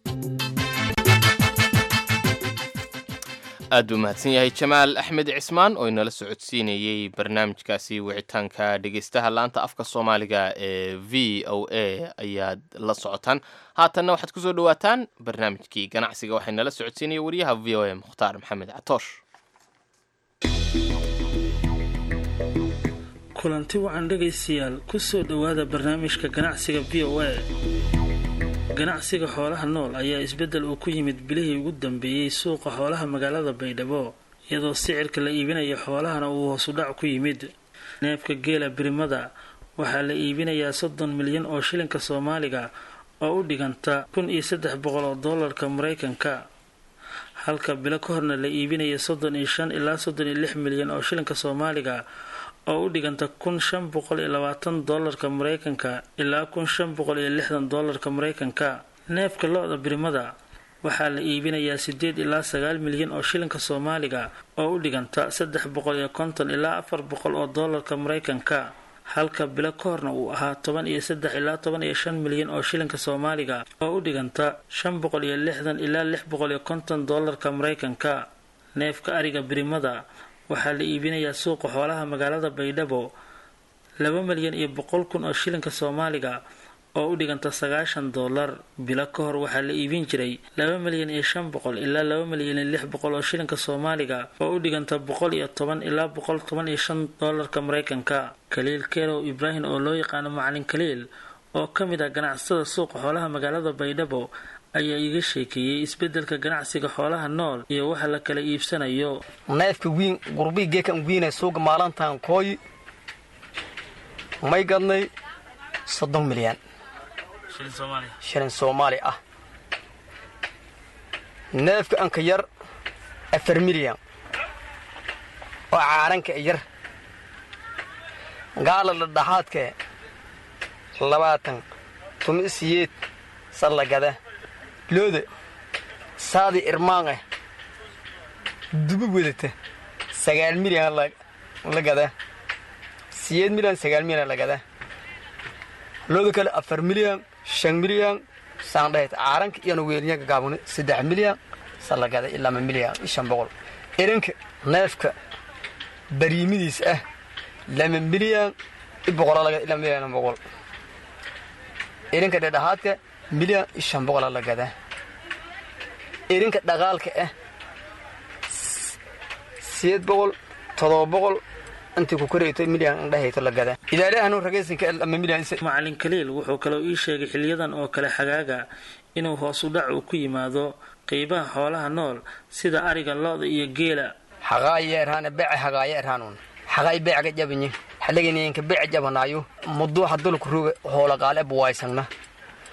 aad buu mahadsan yahay jamaal axmed cismaan oo inala socodsiinayey barnaamijkaasi wicitaanka dhegeystaha laanta afka soomaaliga ee v o a ayaad la socotaan haatanna waxaad kusoo dhawaataan barnaamijkii ganacsiga waxaa inala socodsiinaya wariyaha v o a mukhtaar maxamed catoosh kulanti wacan dhegaystayaal ku soo dhowaada barnaamijka ganacsiga v o a ganacsiga xoolaha nool ayaa isbeddel uu ku yimid bilihii ugu dambeeyey suuqa xoolaha magaalada baydhabo iyadoo sicirka la iibinayo xoolahana uu hoosu dhac ku yimid neefka geela birimada waxaa la iibinayaa 30 milyan oo shilinka Soomaaliga oo u dhiganta 1300 oo doolarka Mareykanka halka bilo ka horna la iibinayo 35 ilaa 36 milyan oo shilinka Soomaaliga oo u dhiganta 1520 doolarka Mareykanka ilaa 1560 doolarka Mareykanka neefka lo'da birimada waxaa la iibinayaa 8 ilaa 9 milyan oo shilinka Soomaaliga oo u dhiganta 350 ilaa 400 oo doolarka Mareykanka halka bilo ka horna uu ahaa 13 ilaa 15 milyan oo shilinka Soomaaliga oo u dhiganta 560 ilaa 650 doolarka Mareykanka neefka ariga birimada waxaa la iibinayaa suuqa xoolaha magaalada Baydhabo 2 milyan iyo 100 kun oo shilinka Soomaaliga oo u dhiganta 90 doolar bilo ka hor waxaa la iibin jiray 2 milyan iyo 500 ilaa 2 milyan iyo 600 oo shilinka Soomaaliga oo u dhiganta 110 ilaa 115 doolarka Mareykanka Kaliil Kerow Ibrahim oo loo yaqaan macallin Kaliil oo kamid ah ganacsatada suuqa xoolaha magaalada Baydhabo ayaa iga sheekeeyay isbedelka ganacsiga xoolaha nool iyo waxa la kala iibsanayo neefka wiin gurbiga kan wiina suuqa maalintan kooy may gadnay 30 milyan shilin Soomaali ah neefka an ka yar 4 milyan oo caaranka yar gaala la dhaxaadka 20 tumisiyad salagada looda saadi irmaange dubu wadata 9 milyan la gada 7 milyan 9 milyan la gada looda kale 4 milyan 5 milyan saandheed caaranka iyo weelnya gaabon 3 milyan salagada ilaa milyan 500 irinka neefka bariimidiis ah 2 milyan 100 laga ilaa milyan 100 irinka dhexaadka milyan 500 la gada irinka dhaqaalka ah 700 700 inta ku koreeyay milyan dhaheeyto la gada idaarahan ragaysanka ama milyan macallin Kaliil wuxuu kale ii sheegay xiliyadan oo kale xagaaga inuu hoos u dhac ku yimaado qiibaha xoolaha nool sida ariga lo'da iyo geela xaqaayeerana baac xaqaayeerhanun xaqay baac jabni xalageyneenka baac jabanayo muddo hadal ku roog hoola qaale buwaysana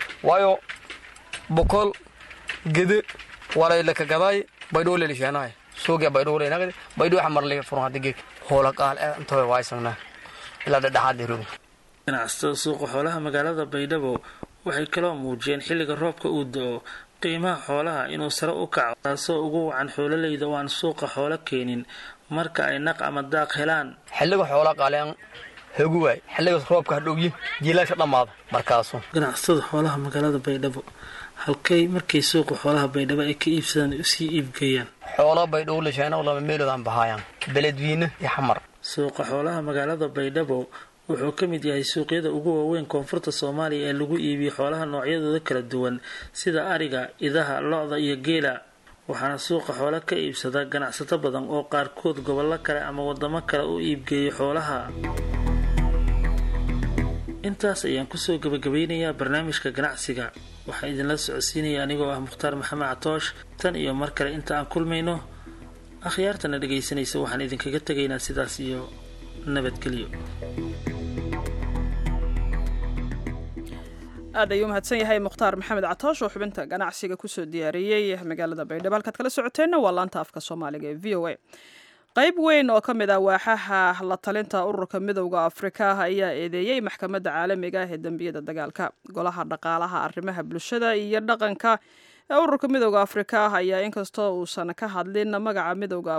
waayo bokol gede walay la ka gaday baydoo leelishanaay suuga baydhowle nagade baydhow xamarle furun hadigee hoola qaal intooda waaysannaa ilaa dhexaad hirug ganacsatada suuqa xoolaha magaalada baydhabo waxay kaloo muujiyeen xilliga roobka uu da'o qiimaha xoolaha inuu sare u kaco taasoo ugu wacan xoololeyda oo aan suuqa xoolo keenin marka ay naq ama daaq helaan xilliga xoola qaaleen hagu waay xilliga roobka hadhowye jiilaasha dhammaada markaasu ganacsatada xoolaha magaalada baydhabo halkay markay suuqa xoolaha baydhabo ay ka iibsadaan usii iibgeeyaan xoolo baydhabo la sheena laba meeloodaan bahaayaan beledweyne iyo xamar suuqa xoolaha magaalada baydhabo wuxuu ka mid yahay suuqyada ugu waaweyn koonfurta Soomaaliya ee lagu iibiyo xoolaha noocyadooda kala duwan sida ariga, idaha, lo'da iyo geela. waxaana suuqa xoolaha ka iibsada ganacsato badan oo qaarkood gobollo kale ama wadamo kale u iibgeeyo xoolaha. intaas ayaan kusoo gabagabeynayaa barnaamijka ganacsiga. waxaan idinla socodsiinaya anigoo ah Mukhtaar Maxamed Catoosh. tan iyo mar kale inta aan kulmayno akhyaartana dhageysanaysa waxaan idinkaga tagaynaa sidaas iyo nabadgelyo. aad ayuu mahadsan yahay Mukhtaar Maxamed Catoosh oo xubinta ganacsiga kusoo diyaariyay magaalada Baydhabo. halkaad kala socoteenna waa laanta afka Soomaaliga ee VOA. qayb weyn oo ka mid ah waaxaha la talinta ururka midowga Afrika ayaa eedeeyay maxkamadda caalamiga ah ee dambiyada dagaalka. golaha dhaqaalaha, arrimaha bulshada iyo dhaqanka ee ururka midowga Afrika ayaa inkastoo uusan ku hadlin magaca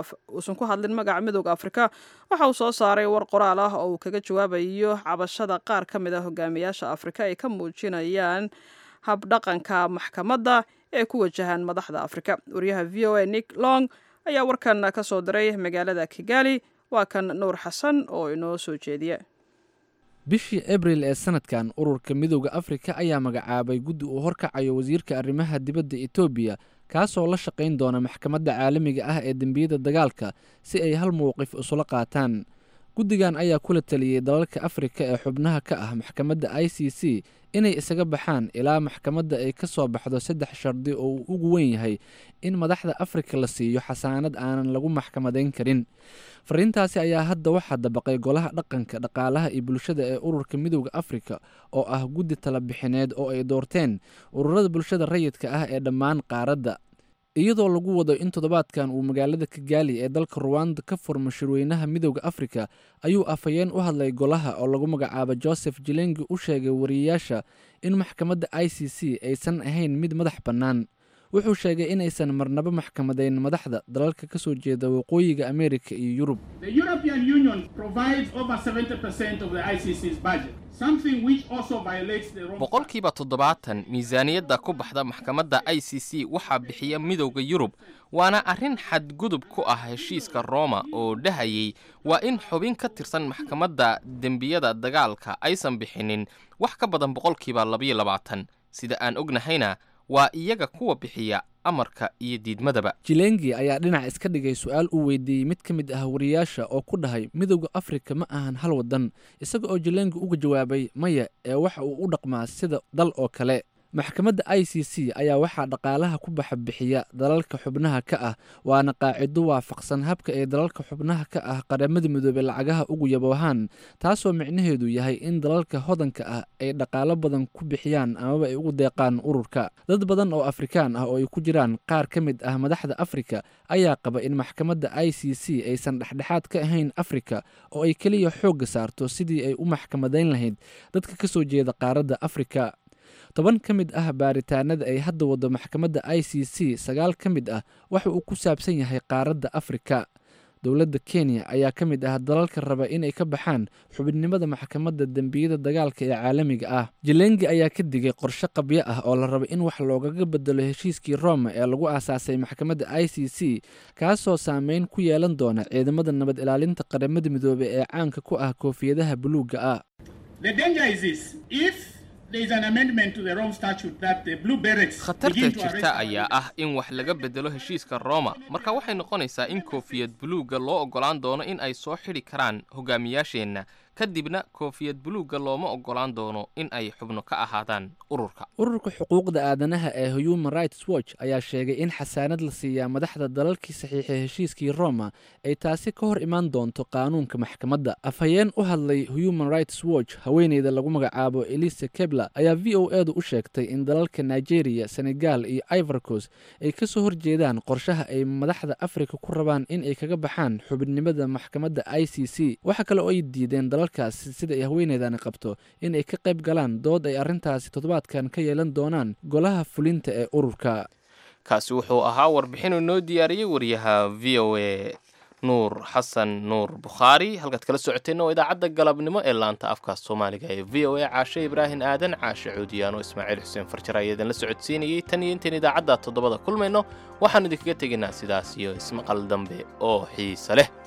midowga Afrika waxa uu soo saaray war qoraal ah oo uu kaga jawaabayo cabashada qaar ka mid ah hogaamiyaasha Afrika ay ka muujinayaan habdhaqanka maxkamadda ee ku wajahan madaxda Afrika. wariyaha VOA Nick Long ayaa warkan ka soo diray magaalada Kigali. waa kan Nuur Xasan oo inoo soo jeediya. bishii Abriil ee sanadkan ururka midowga Afrika ayaa magacaabay guddi uu horkacayo wasiirka arrimaha dibadda Itoobiya kaasoo la shaqayn doona maxkamadda caalamiga ah ee dambiyada dagaalka si ay hal mowqif isula qaataan. guddigan ayaa kula taliyey dalalka Afrika ee xubnaha ka ah maxkamadda ICC inay isaga baxaan ilaa maxkamadda ay ka soo baxdo 3 shardi oo uu ugu weyn yahay in madaxda Afrika la siiyo xasaanad aanan lagu maxkamadayn karin. fariintaasi ayaa hadda waxaa dabaqay golaha dhaqanka, dhaqaalaha iyo bulshada ee ururka midowga Afrika oo ah guddi tala bixineed oo ay doorteen ururada bulshada rayidka ah ee dhammaan qaaradda. iyadoo lagu wado in toddobaadkan uu magaalada Kigali ee dalka Rwanda ka furmo shirweynaha midowga Afrika ayuu afayeen u hadlay golaha oo lagu magacaabo Joseph Jilengi u sheegay wariyaasha in maxkamadda ICC aysan ahayn mid madax bannaan. wuxuu sheegay inaysan marnaba maxkamadayn madaxda dalalka ka soo jeeda waqooyiga Ameerika iyo Yurub. The European Union provides over 70% of the ICC's budget. boqolkiiba 70 miisaaniyadda ku baxda maxkamadda ICC waxaa bixiya midowga Yurub, waana arrin xadgudub ku ah heshiiska Roma oo dhahayay waa in xubin ka tirsan maxkamadda dembiyada dagaalka aysan bixinin wax ka badan boqolkiiba 22. sida aan ognahayna waa iyaga kuwa bixiya amarka iyo diidmadaba. Jilengi ayaa dhinac iska dhigay su'aal uu weydiiyey mid ka mid ah wariyaasha oo ku dhahay midowga Afrika ma ahan hal wadan, isaga oo Jilengi uga jawaabay maya ee waxa uu u dhaqmaa sida dal oo kale. maxkamadda ICC ayaa waxaa dhaqaalaha ku bixiya dalalka xubnaha ka ah, waana qaacido waafaqsan habka ay dalalka xubnaha ka ah qaramada midoobay lacagaha ugu yaboohaan, taasoo micnaheedu yahay in dalalka hodanka ah ay dhaqaalo badan ku bixiyaan amaba ay ugu deeqaan ururka. dad badan oo Afrikaan ah oo ay ku jiraan qaar ka mid ah madaxda Afrika ayaa qaba in maxkamadda ICC aysan dhexdhexaad ka ahayn Afrika oo ay kaliya xoogga saarto sidii ay u maxkamadayn lahayd dadka ka soo jeeda qaaradda Afrika. 10 ka mid ah baaritaanada ay hadda wado maxkamadda ICC 9 ka mid ah waxa uu ku saabsan yahay qaaradda Afrika. dowladda Kenya ayaa ka mid ah dalalka raba inay ka baxaan xubinnimada maxkamadda dambiyada dagaalka ee caalamiga ah. Jilengi ayaa ka digay qorshe qabyo ah oo la rabo in wax loogaga bedelo heshiiskii Rome ee lagu aasaasay maxkamadda ICC kaasoo saameyn ku yeelan doona ciidamada nabad ilaalinta qaramada midoobay ee caanka ku ah koofiyadaha buluuga ah. The danger is this: if khatarta jirta ayaa ah in wax laga bedelo heshiiska Roma, marka waxay noqonaysaa in koofiyad buluuga loo ogolaan doono in ay soo xidhi karaan hogaamiyaasheenna kadibna koofiyad buluugga looma oggolaan doono in ay xubno ka ahaadaan ururka. ururka xuquuqda aadanaha ee Human Rights Watch ayaa sheegay in xasaanad la siiyaa madaxda dalalkii saxiixay heshiiskii Roma ay taasi ka hor imaan doonto qaanuunka maxkamadda. afhayeen u hadlay Human Rights Watch haweeneyda lagu magacaabo Elise Kebla ayaa VOA-du u sheegtay in dalalka Nigeria, Senegal iyo Ivory Coast ay ka soo horjeedaan qorshaha ay madaxda Afrika ku rabaan in ay kaga baxaan xubinimada maxkamadda ICC. waxa kale oo ay diideen dalalkaasi sida ay haweeneydani qabto in ay ka qayb galaan dood ay arrintaasi toddobaadkan ka yeelan doonaan golaha fulinta ee ururka. kaasi wuxuu ahaa warbixin uu noo diyaariyey wariyaha VOA nuur xasan nuur bukhaari. halkaad kala socoteen oo idaacadda galabnimo ee laanta afka Soomaaliga ee VOA. caashe ibraahim aadan, caashe cuudiyaano, ismaaciil xuseen farjar ayaa idin la socodsiinayay. tan iyo intaan idaacadda 7 kulmayno waxaan idinkaga tegaynaa sidaas iyo ismaqal dambe oo xiiso leh.